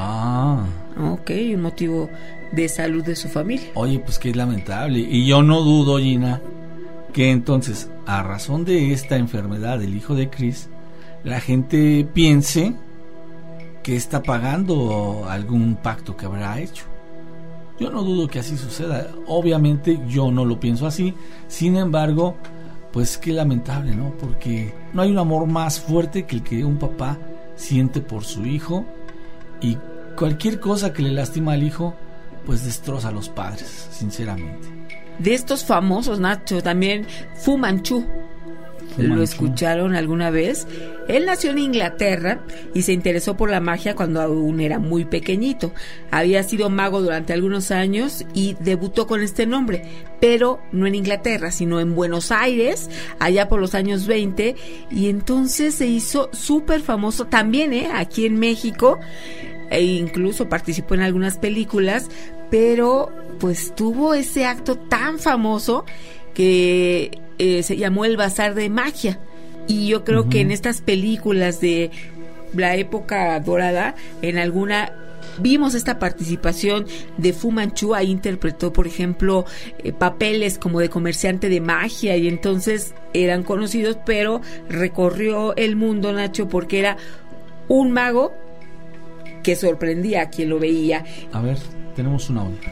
Ok, un motivo de salud de su familia. Oye, pues qué lamentable. Y yo no dudo, Gina, que entonces, a razón de esta enfermedad del hijo de Criss, la gente piense que está pagando algún pacto que habrá hecho. Yo no dudo que así suceda. Obviamente yo no lo pienso así. Sin embargo, pues qué lamentable, ¿no? Porque no hay un amor más fuerte que el que un papá siente por su hijo, y cualquier cosa que le lastima al hijo pues destroza a los padres, sinceramente. De estos famosos, Nacho, también Fu Manchu. ¿Lo escucharon alguna vez? Él nació en Inglaterra y se interesó por la magia cuando aún era muy pequeñito. Había sido mago durante algunos años y debutó con este nombre, pero no en Inglaterra, sino en Buenos Aires, allá por los años 20, y entonces se hizo súper famoso también, aquí en México, e incluso participó en algunas películas, pero pues tuvo ese acto tan famoso que se llamó El Bazar de Magia. Y yo creo que en estas películas de la época dorada, en alguna vimos esta participación de Fu Manchu. Ahí interpretó, por ejemplo, papeles como de comerciante de magia, y entonces eran conocidos, pero recorrió el mundo, Nacho, porque era un mago que sorprendía a quien lo veía. A ver, tenemos un audio.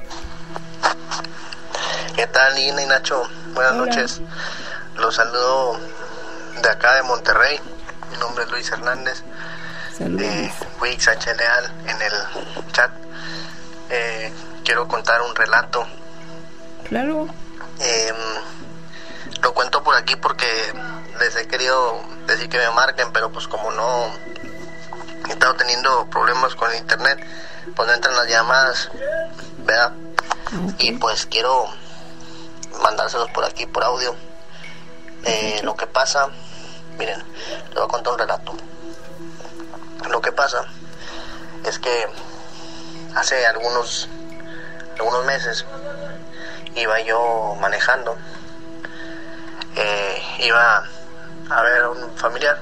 ¿Qué tal, Ina y Nacho? Buenas noches. Los saludo de acá de Monterrey. Mi nombre es Luis Hernández. Wix H. Leal en el chat. Quiero contar un relato. Claro. Lo cuento por aquí porque les he querido decir que me marquen, pero pues como no he estado teniendo problemas con el internet, pues no entran las llamadas, ¿verdad? Y pues quiero mandárselos por aquí por audio. Lo que pasa, miren, les voy a contar un relato. Lo que pasa es que hace algunos meses iba yo manejando, iba a ver a un familiar.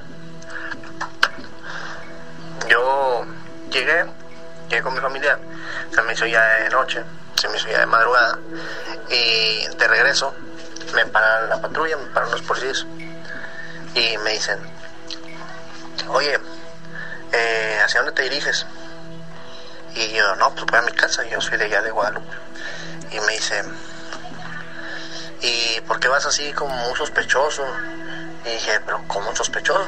Yo llegué con mi familiar, se me hizo ya de noche, se me hizo ya de madrugada, y de regreso me paran la patrulla, me paran los policías y me dicen: oye, ¿hacia dónde te diriges? Y yo: no, pues voy a mi casa, yo soy de allá de Guadalupe. Y me dice: ¿y por qué vas así como muy sospechoso? Y dije: pero ¿cómo sospechoso?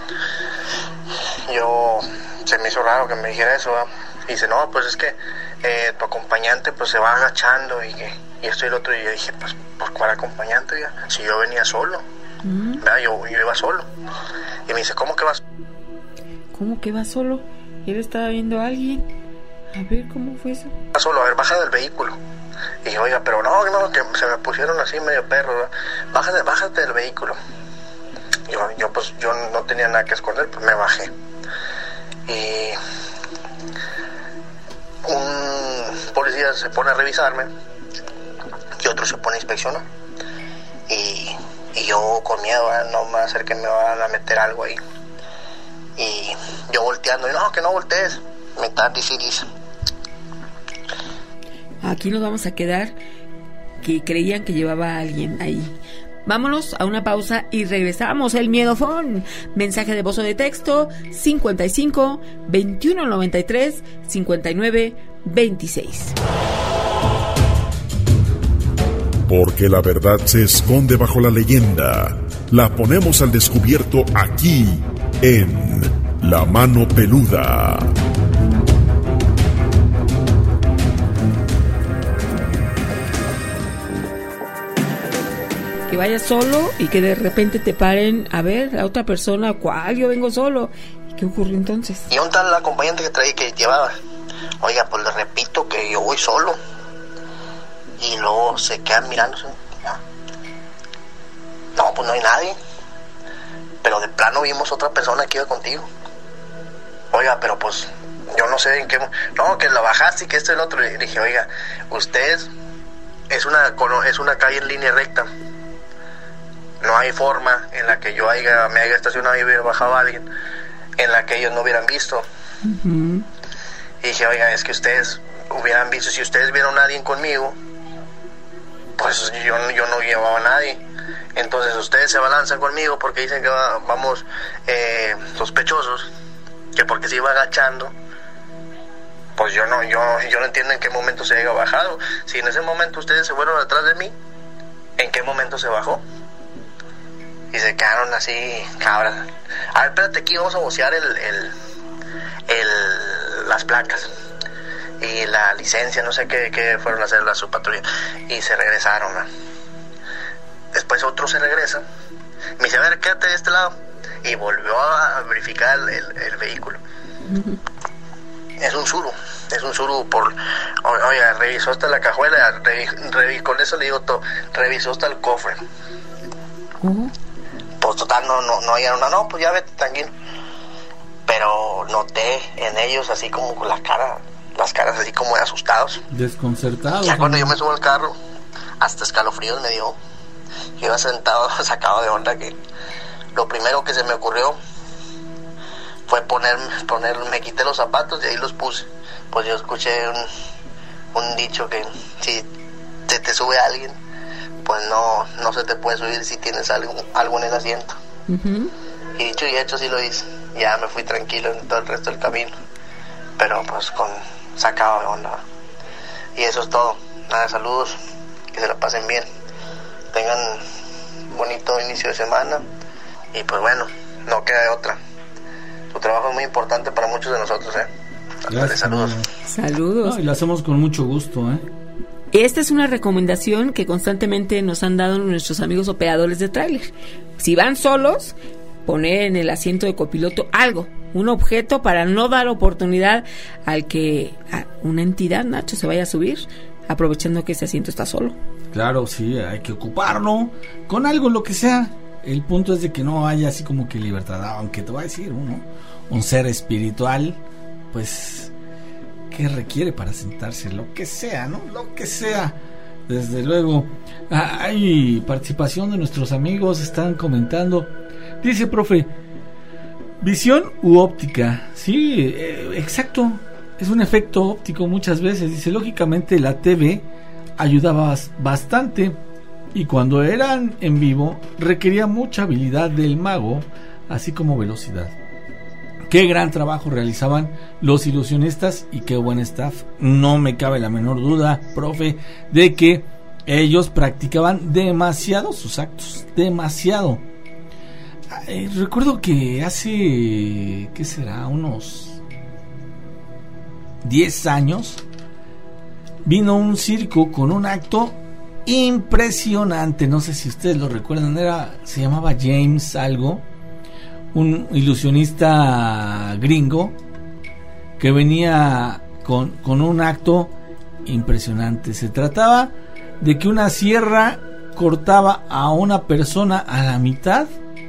Se me hizo raro que me dijera eso, ¿verdad? Y dice: no, pues es que tu acompañante pues se va agachando y esto y lo otro. Y yo dije: pues ¿por cuál acompañante? Ya? Si yo venía solo, ¿verdad? Yo iba solo. Y me dice: ¿cómo que vas? ¿Cómo que vas solo? Él estaba viendo a alguien. A ver, ¿cómo fue eso? Solo, a ver, baja del vehículo. Y dije: oiga, pero no, que se me pusieron así medio perro, ¿verdad? Bájate del vehículo. Yo no tenía nada que esconder, pues me bajé. Y un policía se pone a revisarme y otro se pone a inspeccionar. Y yo con miedo, no me va a hacer que me van a meter algo ahí. Y yo volteando, y no, que no voltees. Me están diciendo. Aquí nos vamos a quedar, que creían que llevaba a alguien ahí. Vámonos a una pausa y regresamos. El Miedofón. Mensaje de voz o de texto 55 21 93 59 26. Porque la verdad se esconde bajo la leyenda. La ponemos al descubierto aquí en La Mano Peluda. Que vayas solo y que de repente te paren a ver a otra persona. ¿Cuál? Yo vengo solo. ¿Y qué ocurrió entonces? ¿Y dónde está la acompañante que traía, que llevaba? Oiga, pues le repito que yo voy solo. Y luego se quedan mirándose. No, pues no hay nadie. Pero de plano vimos otra persona que iba contigo. Oiga, pero pues yo no sé en qué... No, que la bajaste y que esto y el otro. Y dije: oiga, ustedes... Es una calle en línea recta. No hay forma en la que yo me haya estacionado y hubiera bajado a alguien en la que ellos no hubieran visto. Y dije: oiga, es que ustedes hubieran visto, si ustedes vieron a alguien conmigo, pues yo no llevaba a nadie. Entonces ustedes se balanzan conmigo porque dicen que vamos sospechosos, que porque se iba agachando. Pues yo no entiendo en qué momento se haya bajado. Si en ese momento ustedes se fueron atrás de mí, ¿en qué momento se bajó? Y se quedaron así, cabras. A ver, espérate, aquí vamos a vocear las placas. y la licencia, no sé qué fueron a hacer su patrulla, y se regresaron, ¿no? Después otro se regresa, me dice, a ver, quédate de este lado, y volvió a verificar el vehículo. Es un Suru oiga, revisó hasta la cajuela, con eso le digo todo, revisó hasta el cofre. Pues total, no hallaron nada, no, pues ya vete, tranquilo. Pero noté en ellos así como con las caras así como de asustados, desconcertados. Ya cuando yo me subo al carro, hasta escalofríos me dio. Yo iba sentado, sacado de onda, que lo primero que se me ocurrió fue me quité los zapatos y ahí los puse. Pues yo escuché un dicho que si se te sube alguien, pues no se te puede subir si tienes algo en el asiento. Y dicho y hecho, sí lo hice. Ya me fui tranquilo en todo el resto del camino, pero pues sacado de onda. Y eso es todo. Nada, saludos, que se la pasen bien, tengan bonito inicio de semana, y pues bueno, no queda de otra. Tu trabajo es muy importante para muchos de nosotros, Gracias, saludos. Saludos. No, y lo hacemos con mucho gusto, Esta es una recomendación que constantemente nos han dado nuestros amigos operadores de tráiler. Si van solos, poner en el asiento de copiloto algo, un objeto, para no dar oportunidad a una entidad, Nacho, se vaya a subir, aprovechando que ese asiento está solo. Claro, sí, hay que ocuparlo con algo, lo que sea. El punto es de que no haya así como que libertad, aunque te voy a decir, un ser espiritual, pues, ¿qué requiere para sentarse? Lo que sea, ¿no? Lo que sea. Desde luego, hay participación de nuestros amigos, están comentando. Dice, profe, visión u óptica. Sí, exacto, es un efecto óptico muchas veces. Dice, lógicamente la TV ayudaba bastante, y cuando eran en vivo requería mucha habilidad del mago, así como velocidad. Qué gran trabajo realizaban los ilusionistas y qué buen staff. No me cabe la menor duda, profe, de que ellos practicaban demasiado sus actos, demasiado. Recuerdo que hace, ¿qué será? Unos 10 años vino un circo con un acto impresionante. No sé si ustedes lo recuerdan, se llamaba James algo, un ilusionista gringo que venía con un acto impresionante. Se trataba de que una sierra cortaba a una persona a la mitad,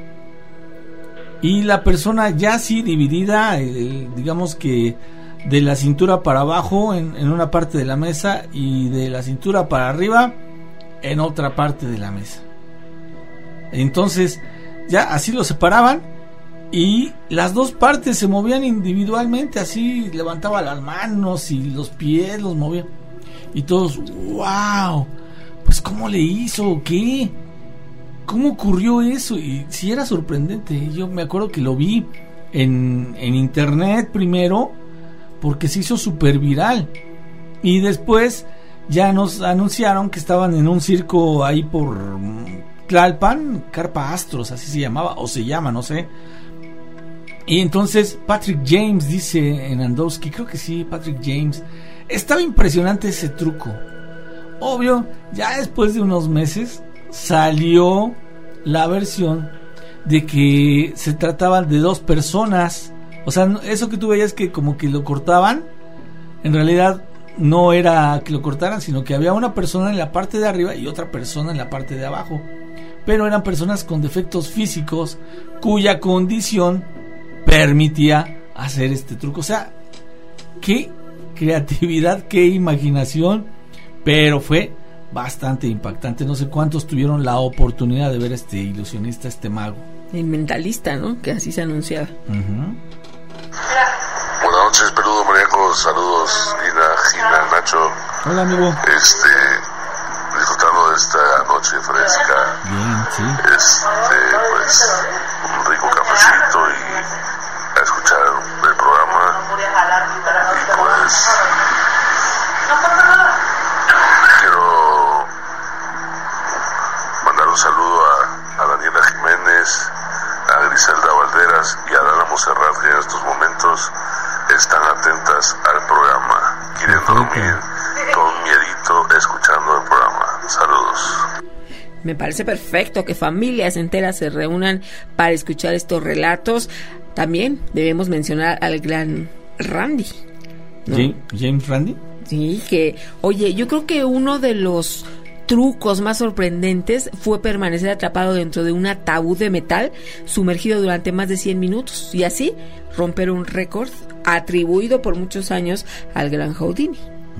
y la persona ya así dividida, digamos que de la cintura para abajo en una parte de la mesa, y de la cintura para arriba en otra parte de la mesa. Entonces ya así lo separaban, y las dos partes se movían individualmente, así levantaba las manos y los pies los movía, y todos, wow, pues ¿cómo le hizo? ¿Qué? ¿Cómo ocurrió eso? Y sí, era sorprendente. Yo me acuerdo que lo vi en internet primero, porque se hizo súper viral, y después ya nos anunciaron que estaban en un circo ahí por Tlalpan, Carpa Astros, así se llamaba, o se llama, no sé. Y entonces Patrick James dice en Andowski, creo que sí, Patrick James, estaba impresionante ese truco. Obvio, ya después de unos meses salió la versión de que se trataban de dos personas. O sea, eso que tú veías que como que lo cortaban, en realidad no era que lo cortaran, sino que había una persona en la parte de arriba y otra persona en la parte de abajo, pero eran personas con defectos físicos cuya condición permitía hacer este truco. O sea, qué creatividad, qué imaginación, pero fue bastante impactante. No sé cuántos tuvieron la oportunidad de ver este ilusionista, este mago. El mentalista, ¿no? Que así se anunciaba. Buenas noches, Peludo Maníaco. Saludos, Gina, Nacho. Hola, amigo. Disfrutando de esta noche fresca. Bien, sí. Pues, un rico cafecito y a escuchar el programa. Y pues, quiero mandar un saludo a Daniela Jiménez, a Griselda Valderas y a Dana Monserrat, que en estos momentos están atentas al programa. quieren dormir con miedito escuchando el programa. Saludos. Me parece perfecto que familias enteras se reúnan para escuchar estos relatos. También debemos mencionar al gran Randy, ¿no? James Randi. Sí, que, oye, yo creo que uno de los trucos más sorprendentes fue permanecer atrapado dentro de un ataúd de metal sumergido durante más de 100 minutos y así romper un récord atribuido por muchos años al gran Houdini.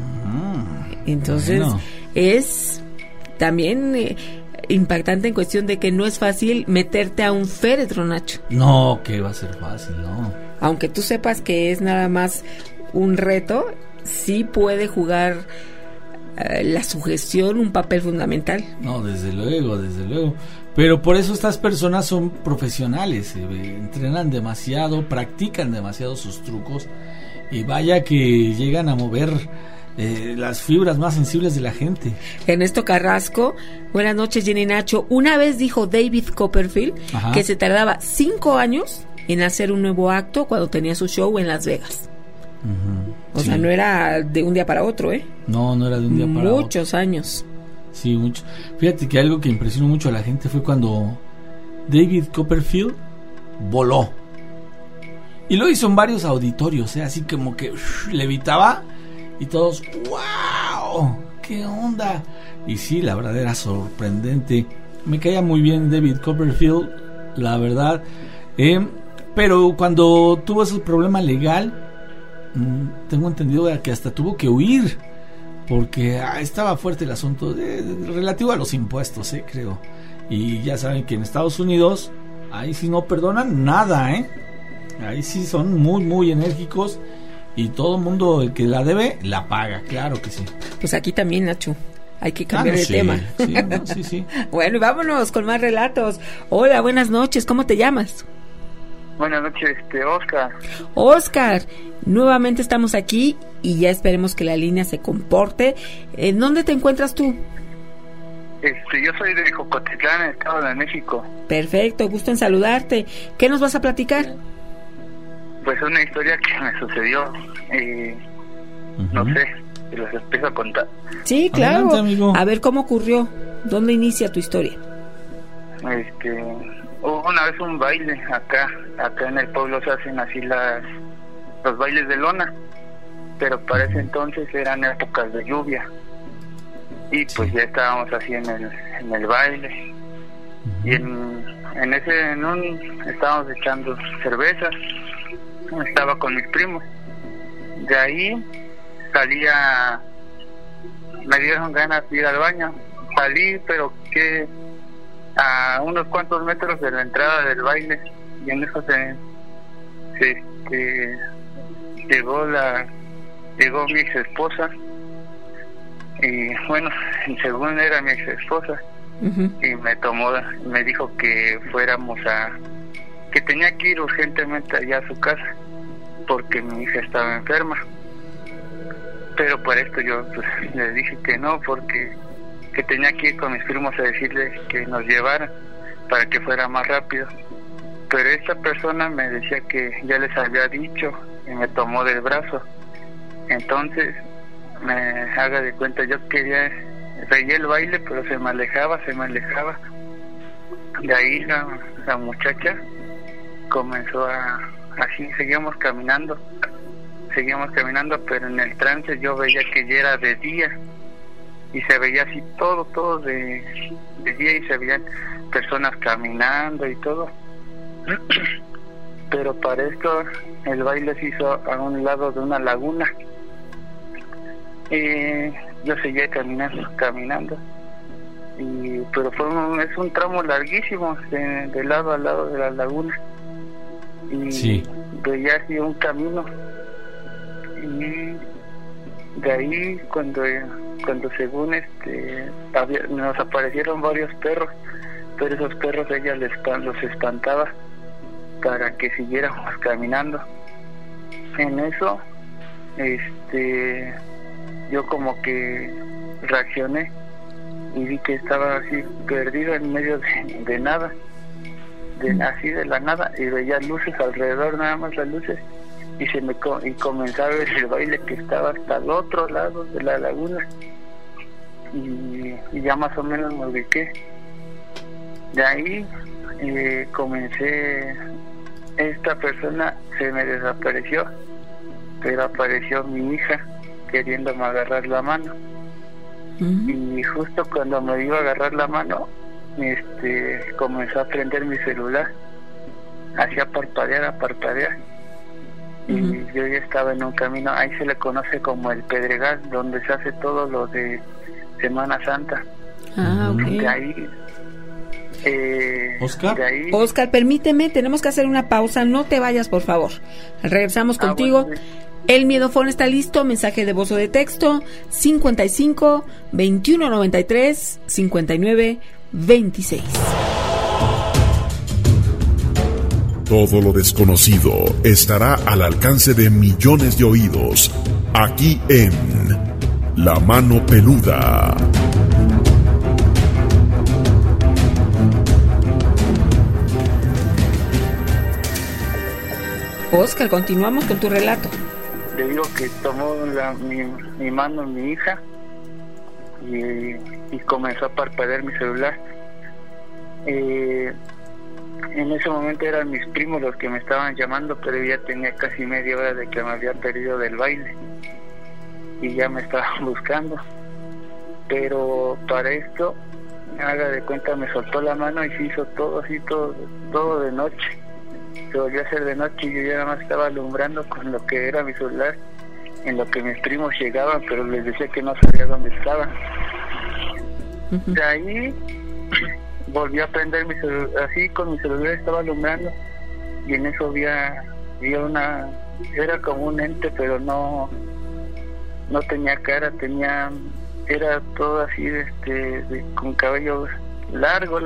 Entonces, bueno, es también impactante en cuestión de que no es fácil meterte a un féretro, Nacho. No, que va a ser fácil, no. Aunque tú sepas que es nada más un reto, sí puede jugar la sugestión un papel fundamental. No, desde luego. Pero por eso estas personas son profesionales, entrenan demasiado, practican demasiado sus trucos y vaya que llegan a mover las fibras más sensibles de la gente. Ernesto Carrasco, buenas noches, Jenny, Nacho. Una vez dijo David Copperfield, ajá, que se tardaba 5 años en hacer un nuevo acto cuando tenía su show en Las Vegas. O sea, no era de un día para otro, No era de un día para otro. Muchos años. Sí, mucho. Fíjate que algo que impresionó mucho a la gente fue cuando David Copperfield voló. Y lo hizo en varios auditorios, así como que levitaba y todos, ¡wow! ¡Qué onda! Y sí, la verdad era sorprendente. Me caía muy bien David Copperfield, la verdad. Pero cuando tuvo ese problema legal, tengo entendido que hasta tuvo que huir, porque estaba fuerte el asunto relativo a los impuestos, creo. Y ya saben que en Estados Unidos, ahí sí no perdonan nada, Ahí sí son muy, muy enérgicos. Y todo el mundo, el que la debe, la paga, claro que sí. Pues aquí también, Nacho, hay que cambiar de tema. Sí. Bueno, y vámonos con más relatos. Hola, buenas noches, ¿cómo te llamas? Buenas noches, Oscar. Oscar, nuevamente estamos aquí y ya esperemos que la línea se comporte. ¿En dónde te encuentras tú? Yo soy de Jocotitlán, Estado de México. Perfecto, gusto en saludarte. ¿Qué nos vas a platicar? Pues una historia que me sucedió, no sé, te las empiezo a contar. Sí, claro. Adelante, amigo. A ver cómo ocurrió, ¿dónde inicia tu historia? Hubo una vez un baile acá en el pueblo se hacen así los bailes de lona, pero para ese entonces eran épocas de lluvia y pues ya estábamos así en el baile y estábamos echando cervezas. Estaba con mis primos. De ahí me dieron ganas de ir al baño. Salí, pero que a unos cuantos metros de la entrada del baile, y en eso llegó mi ex esposa, y bueno, según era mi ex esposa, y me dijo que fuéramos que tenía que ir urgentemente allá a su casa porque mi hija estaba enferma, pero por esto yo le dije que no, porque que tenía que ir con mis primos a decirles que nos llevaran para que fuera más rápido, pero esta persona me decía que ya les había dicho y me tomó del brazo. Entonces me haga de cuenta, yo veía el baile, pero se me alejaba. De ahí la muchacha comenzó así seguíamos caminando, pero en el trance yo veía que ya era de día y se veía así todo de día y se veían personas caminando y todo. Pero para esto el baile se hizo a un lado de una laguna. Yo seguía caminando pero es un tramo larguísimo de lado a lado de la laguna y veía así un camino, y de ahí cuando según nos aparecieron varios perros, pero esos perros ella los espantaba para que siguiéramos caminando. En eso yo como que reaccioné y vi que estaba así perdido en medio de nada, así de la nada, y veía luces alrededor, nada más las luces, y comenzaba a ver el baile que estaba hasta el otro lado de la laguna, y ya más o menos me ubiqué. De ahí comencé, esta persona se me desapareció, pero apareció mi hija queriéndome agarrar la mano. Y justo cuando me iba a agarrar la mano, comenzó a prender mi celular, hacía parpadear, y yo ya estaba en un camino, ahí se le conoce como el Pedregal, donde se hace todo lo de Semana Santa. Okay. De ahí, Oscar, permíteme, tenemos que hacer una pausa, no te vayas, por favor. Regresamos contigo. Bueno, el miedofón está listo, mensaje de voz o de texto 55 21 93 59 26. Todo lo desconocido estará al alcance de millones de oídos, aquí en La Mano Peluda. Oscar, continuamos con tu relato. Le digo que tomó mi mano mi hija y comenzó a parpadear mi celular. En ese momento eran mis primos los que me estaban llamando, pero ya tenía casi media hora de que me había perdido del baile y ya me estaban buscando. Pero para esto, haga de cuenta, me soltó la mano y se hizo todo así, todo de noche. Se volvió a hacer de noche y yo ya nada más estaba alumbrando con lo que era mi celular, en lo que mis primos llegaban, pero les decía que no sabía dónde estaban. De ahí volví a prender mi celular, así con mi celular estaba alumbrando, y en eso vi era como un ente, pero no tenía cara, era todo así con cabello largo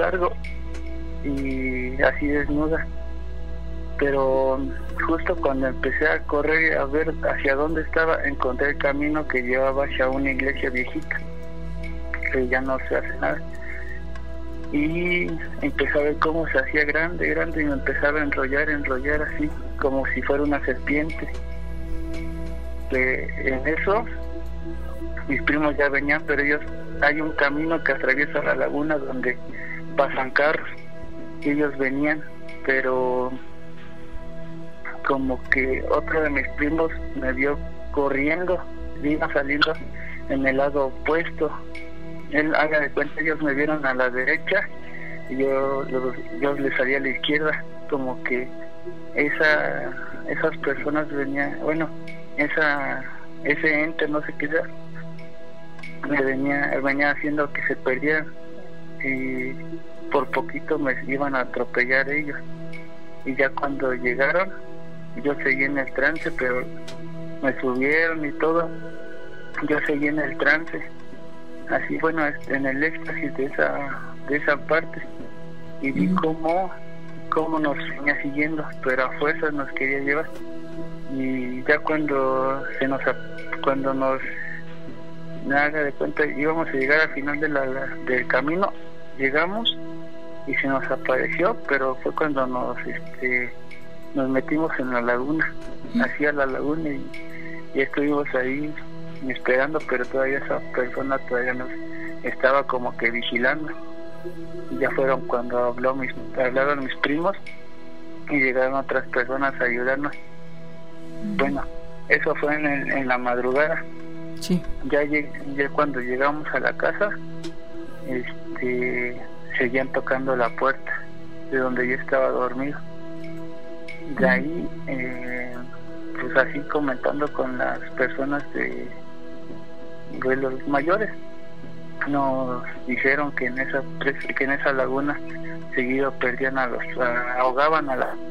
y así desnuda. Pero justo cuando empecé a correr a ver hacia dónde estaba, encontré el camino que llevaba hacia una iglesia viejita, que ya no se hace nada. Y empecé a ver cómo se hacía grande, y me empezaba a enrollar así, como si fuera una serpiente. En eso, mis primos ya venían, pero hay un camino que atraviesa la laguna donde pasan carros, y ellos venían, pero como que otro de mis primos me vio corriendo, vino saliendo en el lado opuesto. Él, haga de cuenta, ellos me vieron a la derecha y yo les salí a la izquierda, como que esas personas venían, ese ente, no sé qué sea, venía haciendo que se perdieran, y por poquito me iban a atropellar ellos. Y ya cuando llegaron, yo seguí en el trance, pero me subieron y todo, yo seguí en el trance, así, en el éxtasis de esa parte, y vi cómo nos venía siguiendo, pero a fuerzas nos quería llevar. Y ya cuando nos haga de cuenta, íbamos a llegar al final del camino, llegamos y se nos apareció, pero fue cuando nos metimos en la laguna, hacia la laguna, y estuvimos ahí esperando, pero todavía esa persona todavía nos estaba como que vigilando. Y ya fueron cuando hablaron mis primos y llegaron otras personas a ayudarnos. Bueno, eso fue en la madrugada. Sí. Ya cuando llegamos a la casa, seguían tocando la puerta de donde yo estaba dormido. De ahí, pues así comentando con las personas de los mayores, nos dijeron que en esa laguna seguido perdían ahogaban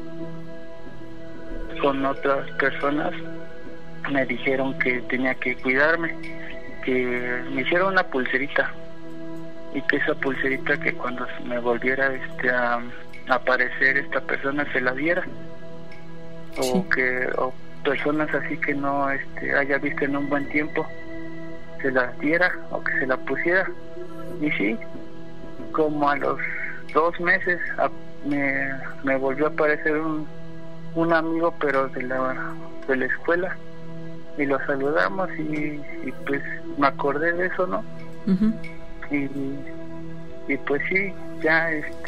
con otras personas. Me dijeron que tenía que cuidarme, que me hicieron una pulserita, y que esa pulserita, que cuando me volviera a aparecer esta persona, se la diera, sí. o personas así que no haya visto en un buen tiempo, se las diera o que se la pusiera. Y sí, como a los 2 meses me volvió a aparecer un amigo, pero de la escuela, y lo saludamos y pues me acordé de eso, ¿no? Uh-huh. Y pues sí, ya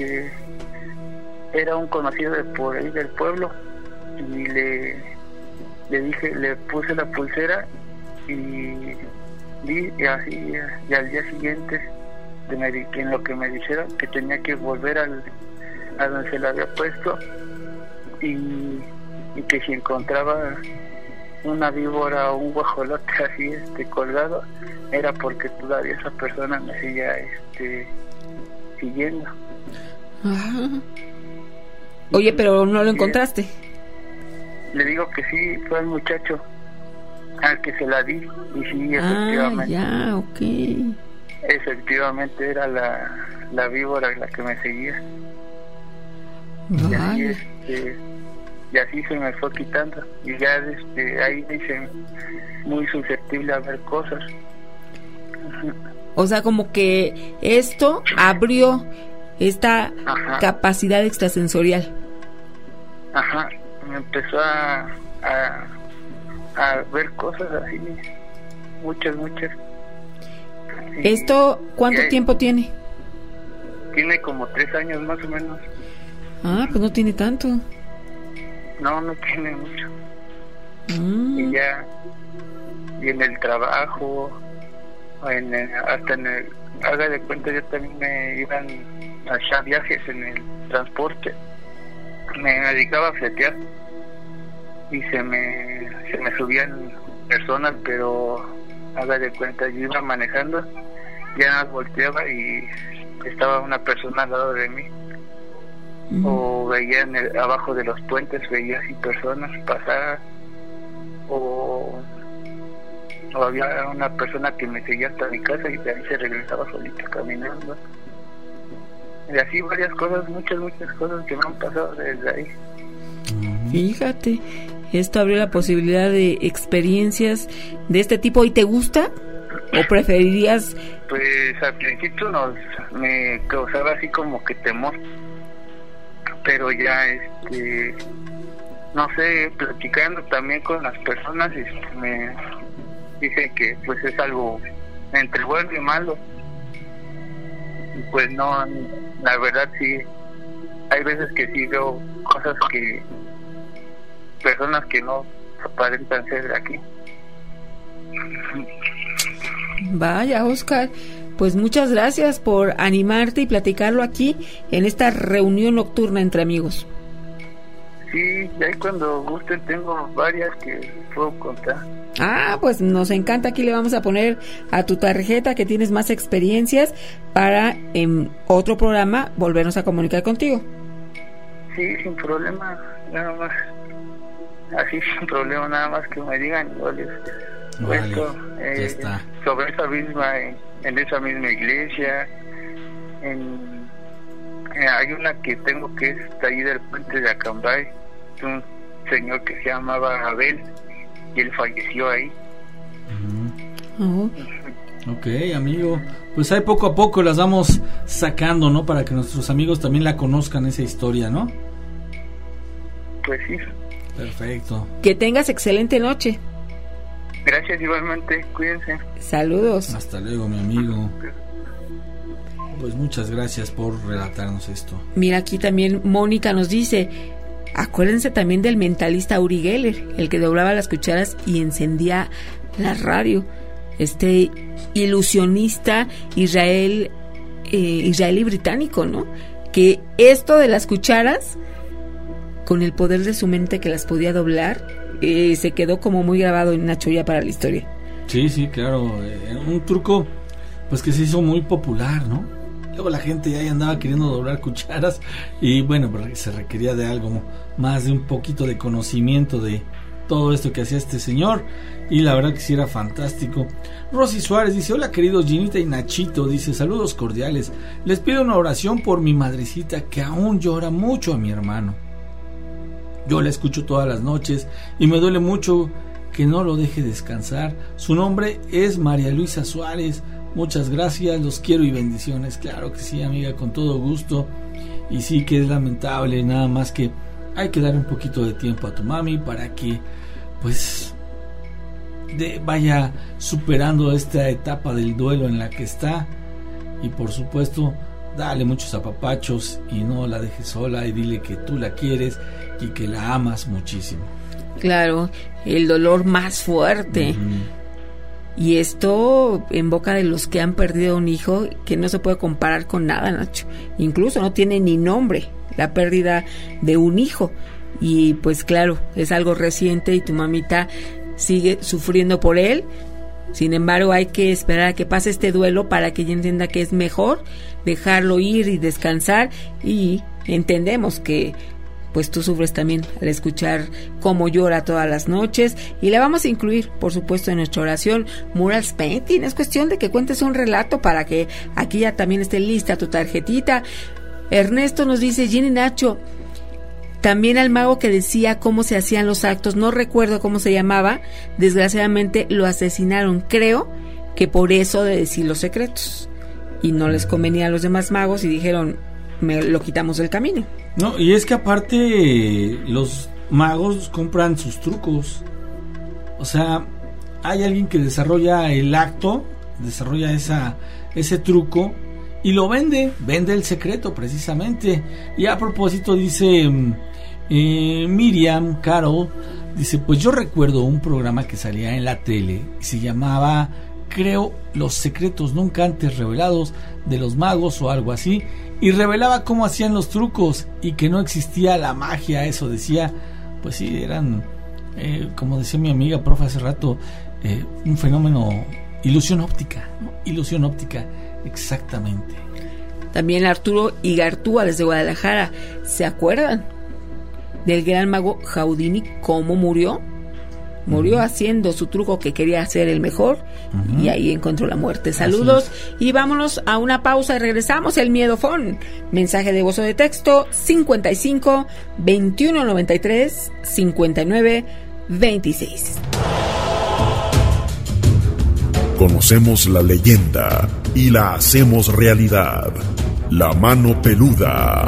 era un conocido de por ahí del pueblo, y le dije, le puse la pulsera y así, y al día siguiente en lo que me dijeron que tenía que volver a donde se la había puesto, y que si encontraba una víbora o un guajolote así colgado, era porque todavía esa persona me seguía siguiendo. Ajá. Oye, pero no lo encontraste. Le digo que sí, fue el muchacho al que se la di, y sí, efectivamente. Ya, ok. Efectivamente era la víbora la que me seguía. Y así se me fue quitando, y ya ahí dicen muy susceptible a ver cosas. O sea, como que esto abrió esta capacidad extrasensorial. Ajá, me empezó a ver cosas así, muchas. Sí. ¿Esto cuánto tiempo tiene? Tiene como 3 años más o menos. Ah, pues no tiene tanto. No tiene mucho. Y ya, y en el trabajo, hasta en el, haga de cuenta, yo también me iban a echar viajes en el transporte, me dedicaba a fletear, y se me subían personas, pero haga de cuenta, yo iba manejando, ya volteaba y estaba una persona al lado de mí. O veía abajo de los puentes, veía así personas pasar, o había una persona que me seguía hasta mi casa y de ahí se regresaba solita caminando. Y así varias cosas, muchas cosas que me han pasado desde ahí. Fíjate, esto abrió la posibilidad de experiencias de este tipo. ¿Y te gusta? ¿O preferirías? Pues al principio me causaba así como que temor, pero ya no sé, platicando también con las personas, me dicen que pues es algo entre bueno y malo, y pues no, la verdad sí, hay veces que sí veo cosas que personas que no aparentan ser de aquí. Vaya, Oscar, pues muchas gracias por animarte y platicarlo aquí en esta reunión nocturna entre amigos. Sí, ya cuando gusten tengo varias que puedo contar. Ah, pues nos encanta, aquí le vamos a poner a tu tarjeta que tienes más experiencias para en otro programa volvernos a comunicar contigo. Sí, sin problema, nada más. Así sin problema, nada más que me digan, yo les cuento sobre esa misma, en esa misma iglesia. Hay una que tengo que es ahí del puente de Acambay, un señor que se llamaba Abel, y él falleció ahí. Ok, amigo, pues ahí poco a poco las vamos sacando, ¿no? Para que nuestros amigos también la conozcan, esa historia, ¿no? Pues sí. Perfecto. Que tengas excelente noche. Gracias, igualmente, cuídense. Saludos. Hasta luego, mi amigo. Pues muchas gracias por relatarnos esto. Mira, aquí también Mónica nos dice, acuérdense también del mentalista Uri Geller, el que doblaba las cucharas y encendía la radio. Este ilusionista israelí británico, ¿no? Que esto de las cucharas, con el poder de su mente que las podía doblar, se quedó como muy grabado en Nacho ya para la historia. Sí, claro, un truco pues que se hizo muy popular, ¿no? Luego la gente ya andaba queriendo doblar cucharas y bueno, pero se requería de algo más, de un poquito de conocimiento de todo esto que hacía este señor, y la verdad que sí era fantástico. Rosy Suárez dice, hola queridos Ginita y Nachito, dice, saludos cordiales, les pido una oración por mi madrecita que aún llora mucho a mi hermano. Yo la escucho todas las noches y me duele mucho que no lo deje descansar. Su nombre es María Luisa Suárez. Muchas gracias, los quiero y bendiciones. Claro que sí, amiga, con todo gusto. Y sí que es lamentable, nada más que hay que dar un poquito de tiempo a tu mami para que pues vaya superando esta etapa del duelo en la que está, y por supuesto dale muchos apapachos y no la dejes sola, y dile que tú la quieres y que la amas muchísimo. Claro, el dolor más fuerte. Y esto en boca de los que han perdido un hijo, que no se puede comparar con nada, Nacho. Incluso no tiene ni nombre la pérdida de un hijo. Y pues claro, es algo reciente y tu mamita sigue sufriendo por él. Sin embargo, hay que esperar a que pase este duelo para que ella entienda que es mejor dejarlo ir y descansar, y entendemos que pues tú sufres también al escuchar cómo llora todas las noches, y la vamos a incluir, por supuesto, en nuestra oración Murals Painting. Es cuestión de que cuentes un relato para que aquí ya también esté lista tu tarjetita. Ernesto nos dice: Jenny, Nacho, también al mago que decía cómo se hacían los actos, no recuerdo cómo se llamaba, desgraciadamente lo asesinaron, creo que por eso de decir los secretos, y no les convenía a los demás magos y dijeron, lo quitamos del camino. No, y es que aparte los magos compran sus trucos. O sea, hay alguien que desarrolla el acto, desarrolla ese truco y lo vende el secreto precisamente. Y a propósito dice Miriam Carol, dice: pues yo recuerdo un programa que salía en la tele y se llamaba, creo, Los secretos nunca antes revelados de los magos o algo así, y revelaba cómo hacían los trucos y que no existía la magia. Eso decía. Pues sí, eran como decía mi amiga profe hace rato, un fenómeno, ilusión óptica, ¿no? Ilusión óptica, exactamente. También Arturo Igartúa desde Guadalajara, ¿se acuerdan del gran mago Houdini cómo murió? Murió haciendo su truco que quería hacer el mejor, y ahí encontró la muerte. Saludos y vámonos a una pausa y regresamos. El Miedofón, mensaje de voz o de texto 55 21 93 59 26. Conocemos la leyenda y la hacemos realidad. La mano peluda.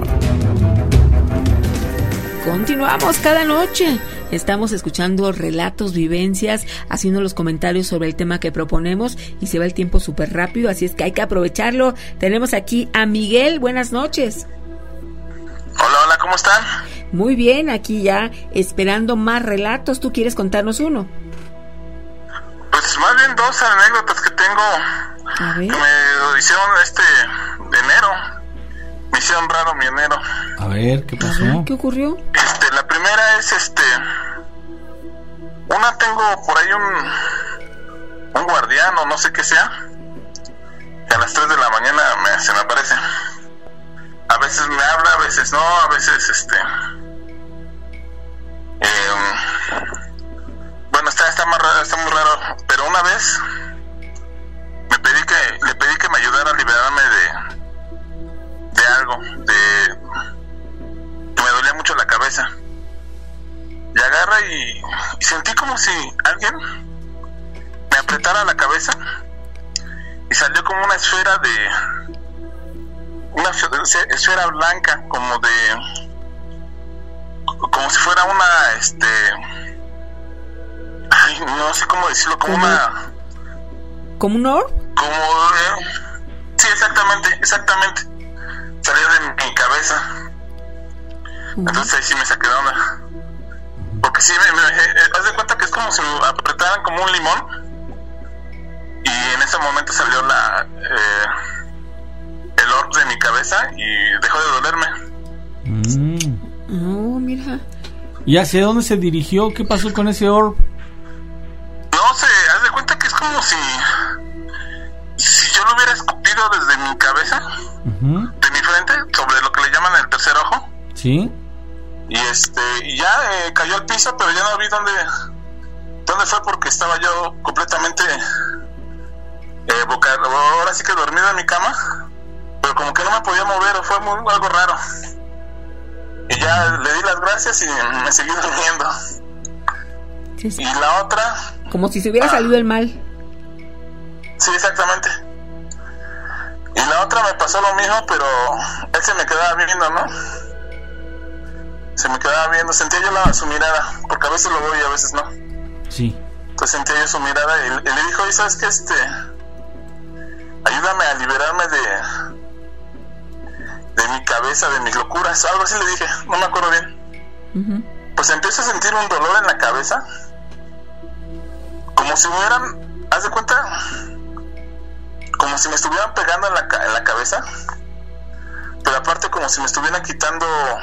Continuamos cada noche. Estamos escuchando relatos, vivencias, haciendo los comentarios sobre el tema que proponemos, y se va el tiempo súper rápido, así es que hay que aprovecharlo. Tenemos aquí a Miguel. Buenas noches. Hola, ¿cómo están? Muy bien, aquí ya esperando más relatos. ¿Tú quieres contarnos uno? Pues más bien dos anécdotas que tengo. A ver. Que me hicieron de enero. Me hicieron raro mi enero. A ver, ¿qué pasó? Ajá, ¿qué ocurrió? La primera es una, tengo por ahí un guardián o no sé qué sea, que a las 3 de la mañana se me aparece. A veces me habla, a veces no, a veces bueno, está muy raro, pero una vez le pedí que me ayudara a liberarme de algo, que me dolía mucho la cabeza. Y agarra y sentí como si alguien me apretara la cabeza y salió como una esfera esfera blanca, como si fuera una ay, no sé cómo decirlo, como una, ¿como un orb? Sí, exactamente salió de mi cabeza. Entonces ahí sí me saqué de onda, porque sí haz de cuenta que es como si me apretaran como un limón, y en ese momento salió el orb de mi cabeza y dejó de dolerme. Oh, mira. ¿Y hacia dónde se dirigió? ¿Qué pasó con ese orb? No sé, haz de cuenta que es como si yo lo hubiera escupido desde mi cabeza, de mi frente, sobre lo que le llaman el tercer ojo. Sí. Y ya cayó al piso, pero ya no vi dónde fue, porque estaba yo completamente ahora sí que dormido en mi cama, pero como que no me podía mover, o fue algo raro. Y ya le di las gracias y me seguí durmiendo. Sí. Y la otra, como si se hubiera salido el mal. Sí, exactamente. Y la otra me pasó lo mismo, pero él se me quedaba viendo, ¿no? se me quedaba viendo, sentía yo su mirada, porque a veces lo veo y a veces no. Sí. Entonces sentía yo su mirada y le dijo, oye, ¿sabes qué? Ayúdame a liberarme de mi cabeza, de mis locuras, algo así le dije, no me acuerdo bien. Pues empiezo a sentir un dolor en la cabeza, como si me hubieran, haz de cuenta, como si me estuvieran pegando en la cabeza, pero aparte como si me estuvieran quitando,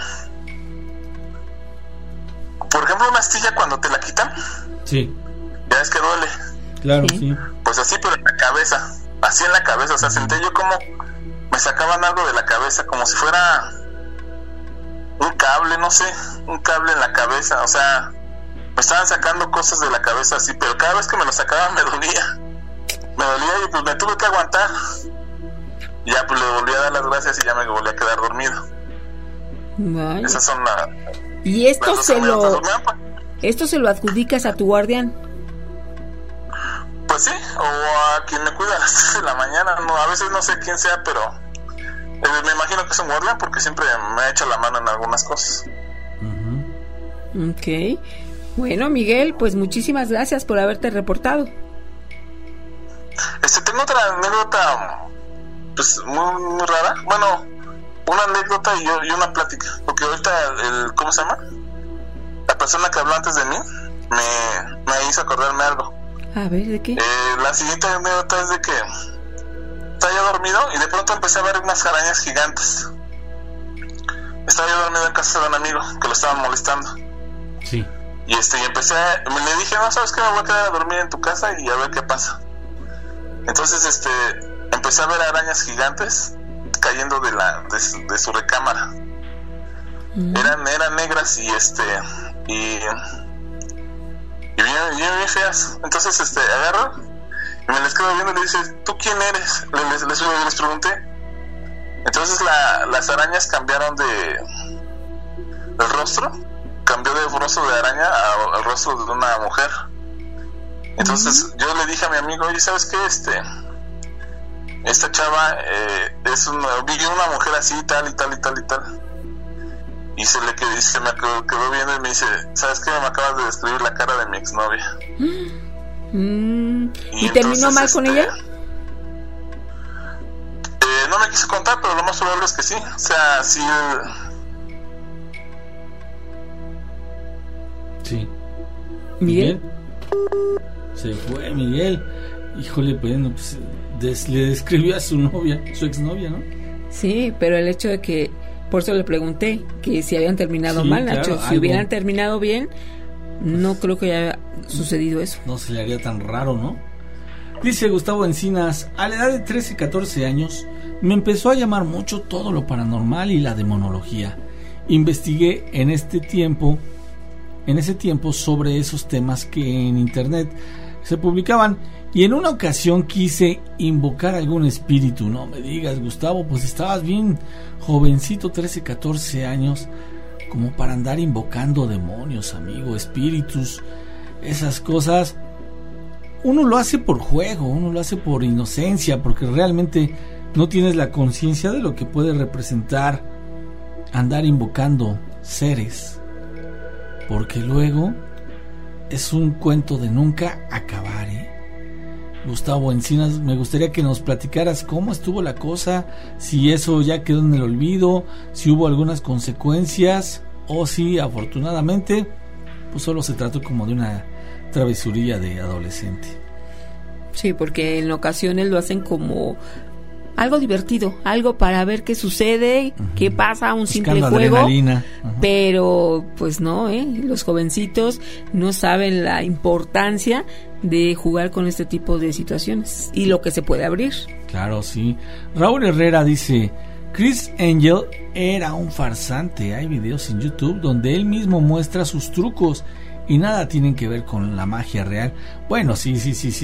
por ejemplo, una astilla cuando te la quitan. Sí. Ya es que duele. Claro, sí. Pues así, pero en la cabeza, así en la cabeza, o sea, sentí yo como me sacaban algo de la cabeza, como si fuera un cable, no sé, un cable en la cabeza, o sea, me estaban sacando cosas de la cabeza así, pero cada vez que me lo sacaban me dolía y pues me tuve que aguantar. Y ya pues le volví a dar las gracias y ya me volví a quedar dormido. Vale. Esas son ¿Y esto se lo adjudicas a tu guardián? Pues sí, o a quien me cuida a las 3 de la mañana, no, a veces no sé quién sea, pero me imagino que es un guardián porque siempre me ha hecho la mano en algunas cosas. Ok. Bueno, Miguel, pues muchísimas gracias por haberte reportado. Tengo otra anécdota, pues muy rara. Bueno, una anécdota y una plática, porque ahorita ¿cómo se llama? La persona que habló antes de mí me hizo acordarme algo. A ver, ¿de qué? La siguiente anécdota es de que estaba yo dormido y de pronto empecé a ver unas arañas gigantes. Estaba yo dormido en casa de un amigo que lo estaban molestando. Sí. Y le dije, no, ¿sabes qué? Me voy a quedar a dormir en tu casa y a ver qué pasa. Entonces, empecé a ver arañas gigantes cayendo de su recámara. Eran negras y bien feas. Entonces agarro y me les quedo viendo y le dice, ¿tú quién eres? Les pregunté. Entonces las arañas cambiaron el rostro, cambió de rostro de araña al rostro de una mujer. Entonces yo le dije a mi amigo, oye, ¿sabes qué? Esta chava vi una mujer así, tal y tal y tal y tal. Y se me quedó viendo y me dice, ¿sabes qué? Me acabas de describir la cara de mi exnovia. ¿Y terminó mal con ella? No me quiso contar, pero lo más probable es que sí. O sea, sí. Sí. ¿Miguel? Se fue Miguel. Híjole, pues le describió a su novia, su exnovia, ¿no? Sí, pero el hecho de que, por eso le pregunté que si habían terminado mal, Nacho. Claro, si hubieran terminado bien, no creo que haya sucedido eso. No se le haría tan raro, ¿no? Dice Gustavo Encinas, a la edad de 13, 14 años, me empezó a llamar mucho todo lo paranormal y la demonología. Investigué en ese tiempo sobre esos temas que en internet se publicaban y en una ocasión quise invocar algún espíritu. No me digas, Gustavo, pues estabas bien jovencito, 13, 14 años, como para andar invocando demonios, amigo, espíritus, esas cosas. Uno lo hace por juego, uno lo hace por inocencia, porque realmente no tienes la conciencia de lo que puede representar andar invocando seres, porque luego es un cuento de nunca acabar, ¿eh? Gustavo Encinas, me gustaría que nos platicaras cómo estuvo la cosa, si eso ya quedó en el olvido, si hubo algunas consecuencias o si afortunadamente pues solo se trató como de una travesurilla de adolescente. Sí, porque en ocasiones lo hacen como algo divertido, algo para ver qué sucede, qué pasa, un simple juego, pero pues no, los jovencitos no saben la importancia de jugar con este tipo de situaciones y lo que se puede abrir. Claro, sí. Raúl Herrera dice, Chris Angel era un farsante. Hay videos en YouTube donde él mismo muestra sus trucos y nada tienen que ver con la magia real. Bueno, sí.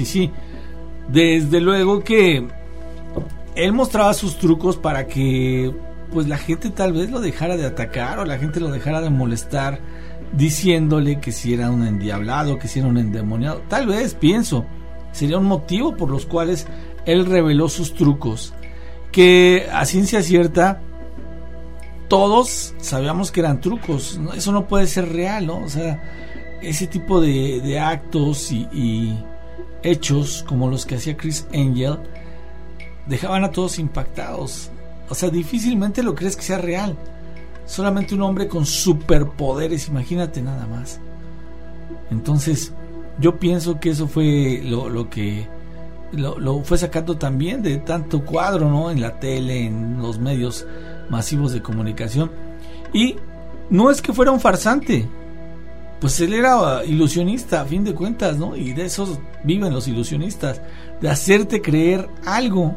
Desde luego que él mostraba sus trucos para que pues la gente tal vez lo dejara de atacar o la gente lo dejara de molestar, diciéndole que si era un endiablado, que si era un endemoniado. Tal vez, pienso, sería un motivo por los cuales él reveló sus trucos, que a ciencia cierta todos sabíamos que eran trucos, ¿no? Eso no puede ser real, ¿no? O sea, ese tipo de actos y hechos como los que hacía Criss Angel dejaban a todos impactados. O sea, difícilmente lo crees que sea real. Solamente un hombre con superpoderes, imagínate nada más. Entonces, yo pienso que eso fue lo que lo fue sacando también de tanto cuadro, ¿no? En la tele, en los medios masivos de comunicación. Y no es que fuera un farsante, pues él era ilusionista a fin de cuentas, ¿no? Y de esos viven los ilusionistas, de hacerte creer algo.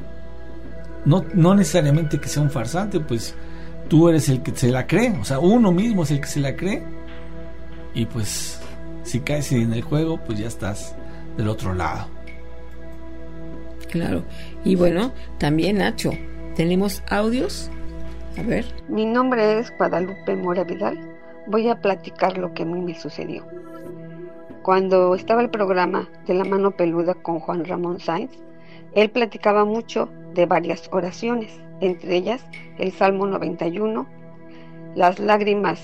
No necesariamente que sea un farsante, pues tú eres el que se la cree, o sea, uno mismo es el que se la cree. Y pues si caes en el juego, pues ya estás del otro lado. Claro. Y bueno, también Nacho, tenemos audios. A ver. Mi nombre es Guadalupe Mora Vidal. Voy a platicar lo que a mí me sucedió. Cuando estaba el programa de La Mano Peluda con Juan Ramón Sáenz, él platicaba mucho de varias oraciones, entre ellas el Salmo 91, las lágrimas,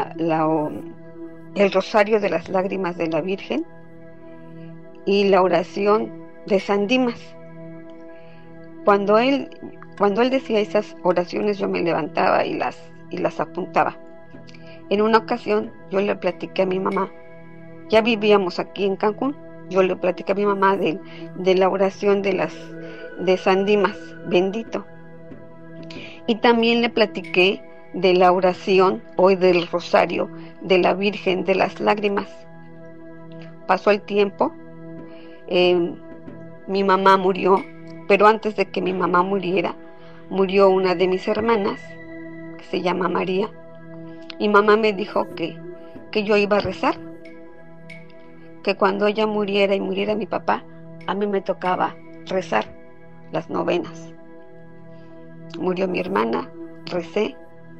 el rosario de las lágrimas de la Virgen y la oración de San Dimas. Cuando él decía esas oraciones, yo me levantaba y las apuntaba. En una ocasión yo le platiqué a mi mamá, ya vivíamos aquí en Cancún, yo le platiqué a mi mamá de la oración de San Dimas, bendito. Y también le platiqué de la oración hoy del rosario de la Virgen de las Lágrimas. Pasó el tiempo, mi mamá murió, pero antes de que mi mamá muriera, murió una de mis hermanas, que se llama María, y mamá me dijo que yo iba a rezar, que cuando ella muriera y muriera mi papá, a mí me tocaba rezar las novenas. Murió mi hermana, recé,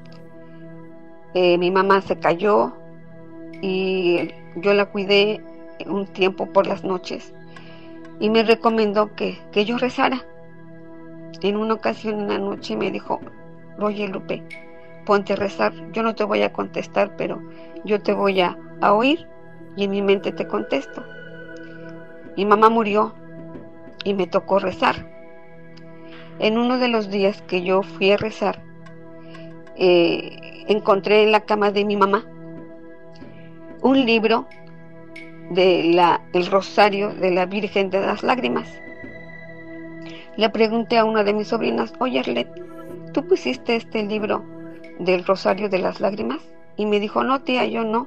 mi mamá se cayó y yo la cuidé un tiempo por las noches y me recomendó que yo rezara. En una ocasión en la noche me dijo, oye Lupe, ponte a rezar, yo no te voy a contestar, pero yo te voy a oír y en mi mente te contesto. Mi mamá murió y me tocó rezar. En uno de los días que yo fui a rezar, encontré en la cama de mi mamá un libro el rosario de la Virgen de las Lágrimas. Le pregunté a una de mis sobrinas, oye Arlet, ¿tú pusiste este libro del rosario de las lágrimas? Y me dijo, no tía, yo no,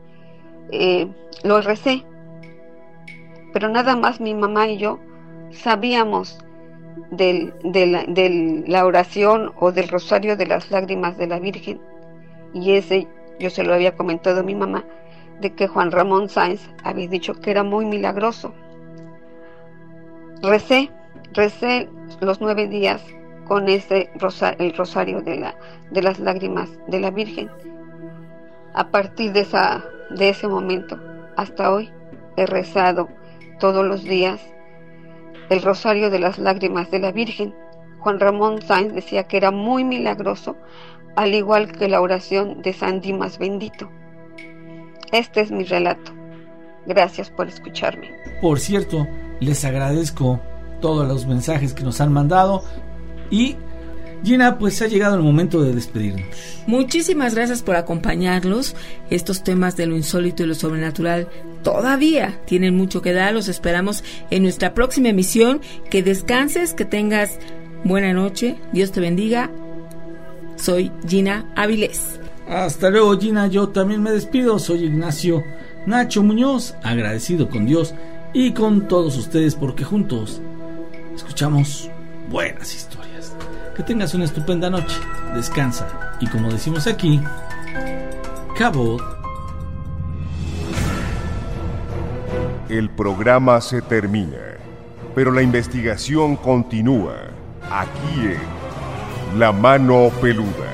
lo recé, pero nada más mi mamá y yo sabíamos de la oración o del rosario de las lágrimas de la Virgen, y ese yo se lo había comentado a mi mamá, de que Juan Ramón Sáenz había dicho que era muy milagroso. Recé los 9 días con el rosario de las lágrimas de la Virgen. A partir de ese momento hasta hoy he rezado todos los días el rosario de las lágrimas de la Virgen. Juan Ramón Sáenz decía que era muy milagroso, al igual que la oración de San Dimas bendito. Este es mi relato. Gracias por escucharme. Por cierto, les agradezco todos los mensajes que nos han mandado. Y Gina, pues ha llegado el momento de despedirnos. Muchísimas gracias por acompañarnos. Estos temas de lo insólito y lo sobrenatural todavía tienen mucho que dar. Los esperamos en nuestra próxima emisión. Que descanses, que tengas buena noche. Dios te bendiga. Soy Gina Avilés. Hasta luego, Gina. Yo también me despido. Soy Ignacio Nacho Muñoz, agradecido con Dios y con todos ustedes porque juntos escuchamos buenas historias. Que tengas una estupenda noche. Descansa. Y como decimos aquí, Cabot. El programa se termina, pero la investigación continúa aquí en La Mano Peluda.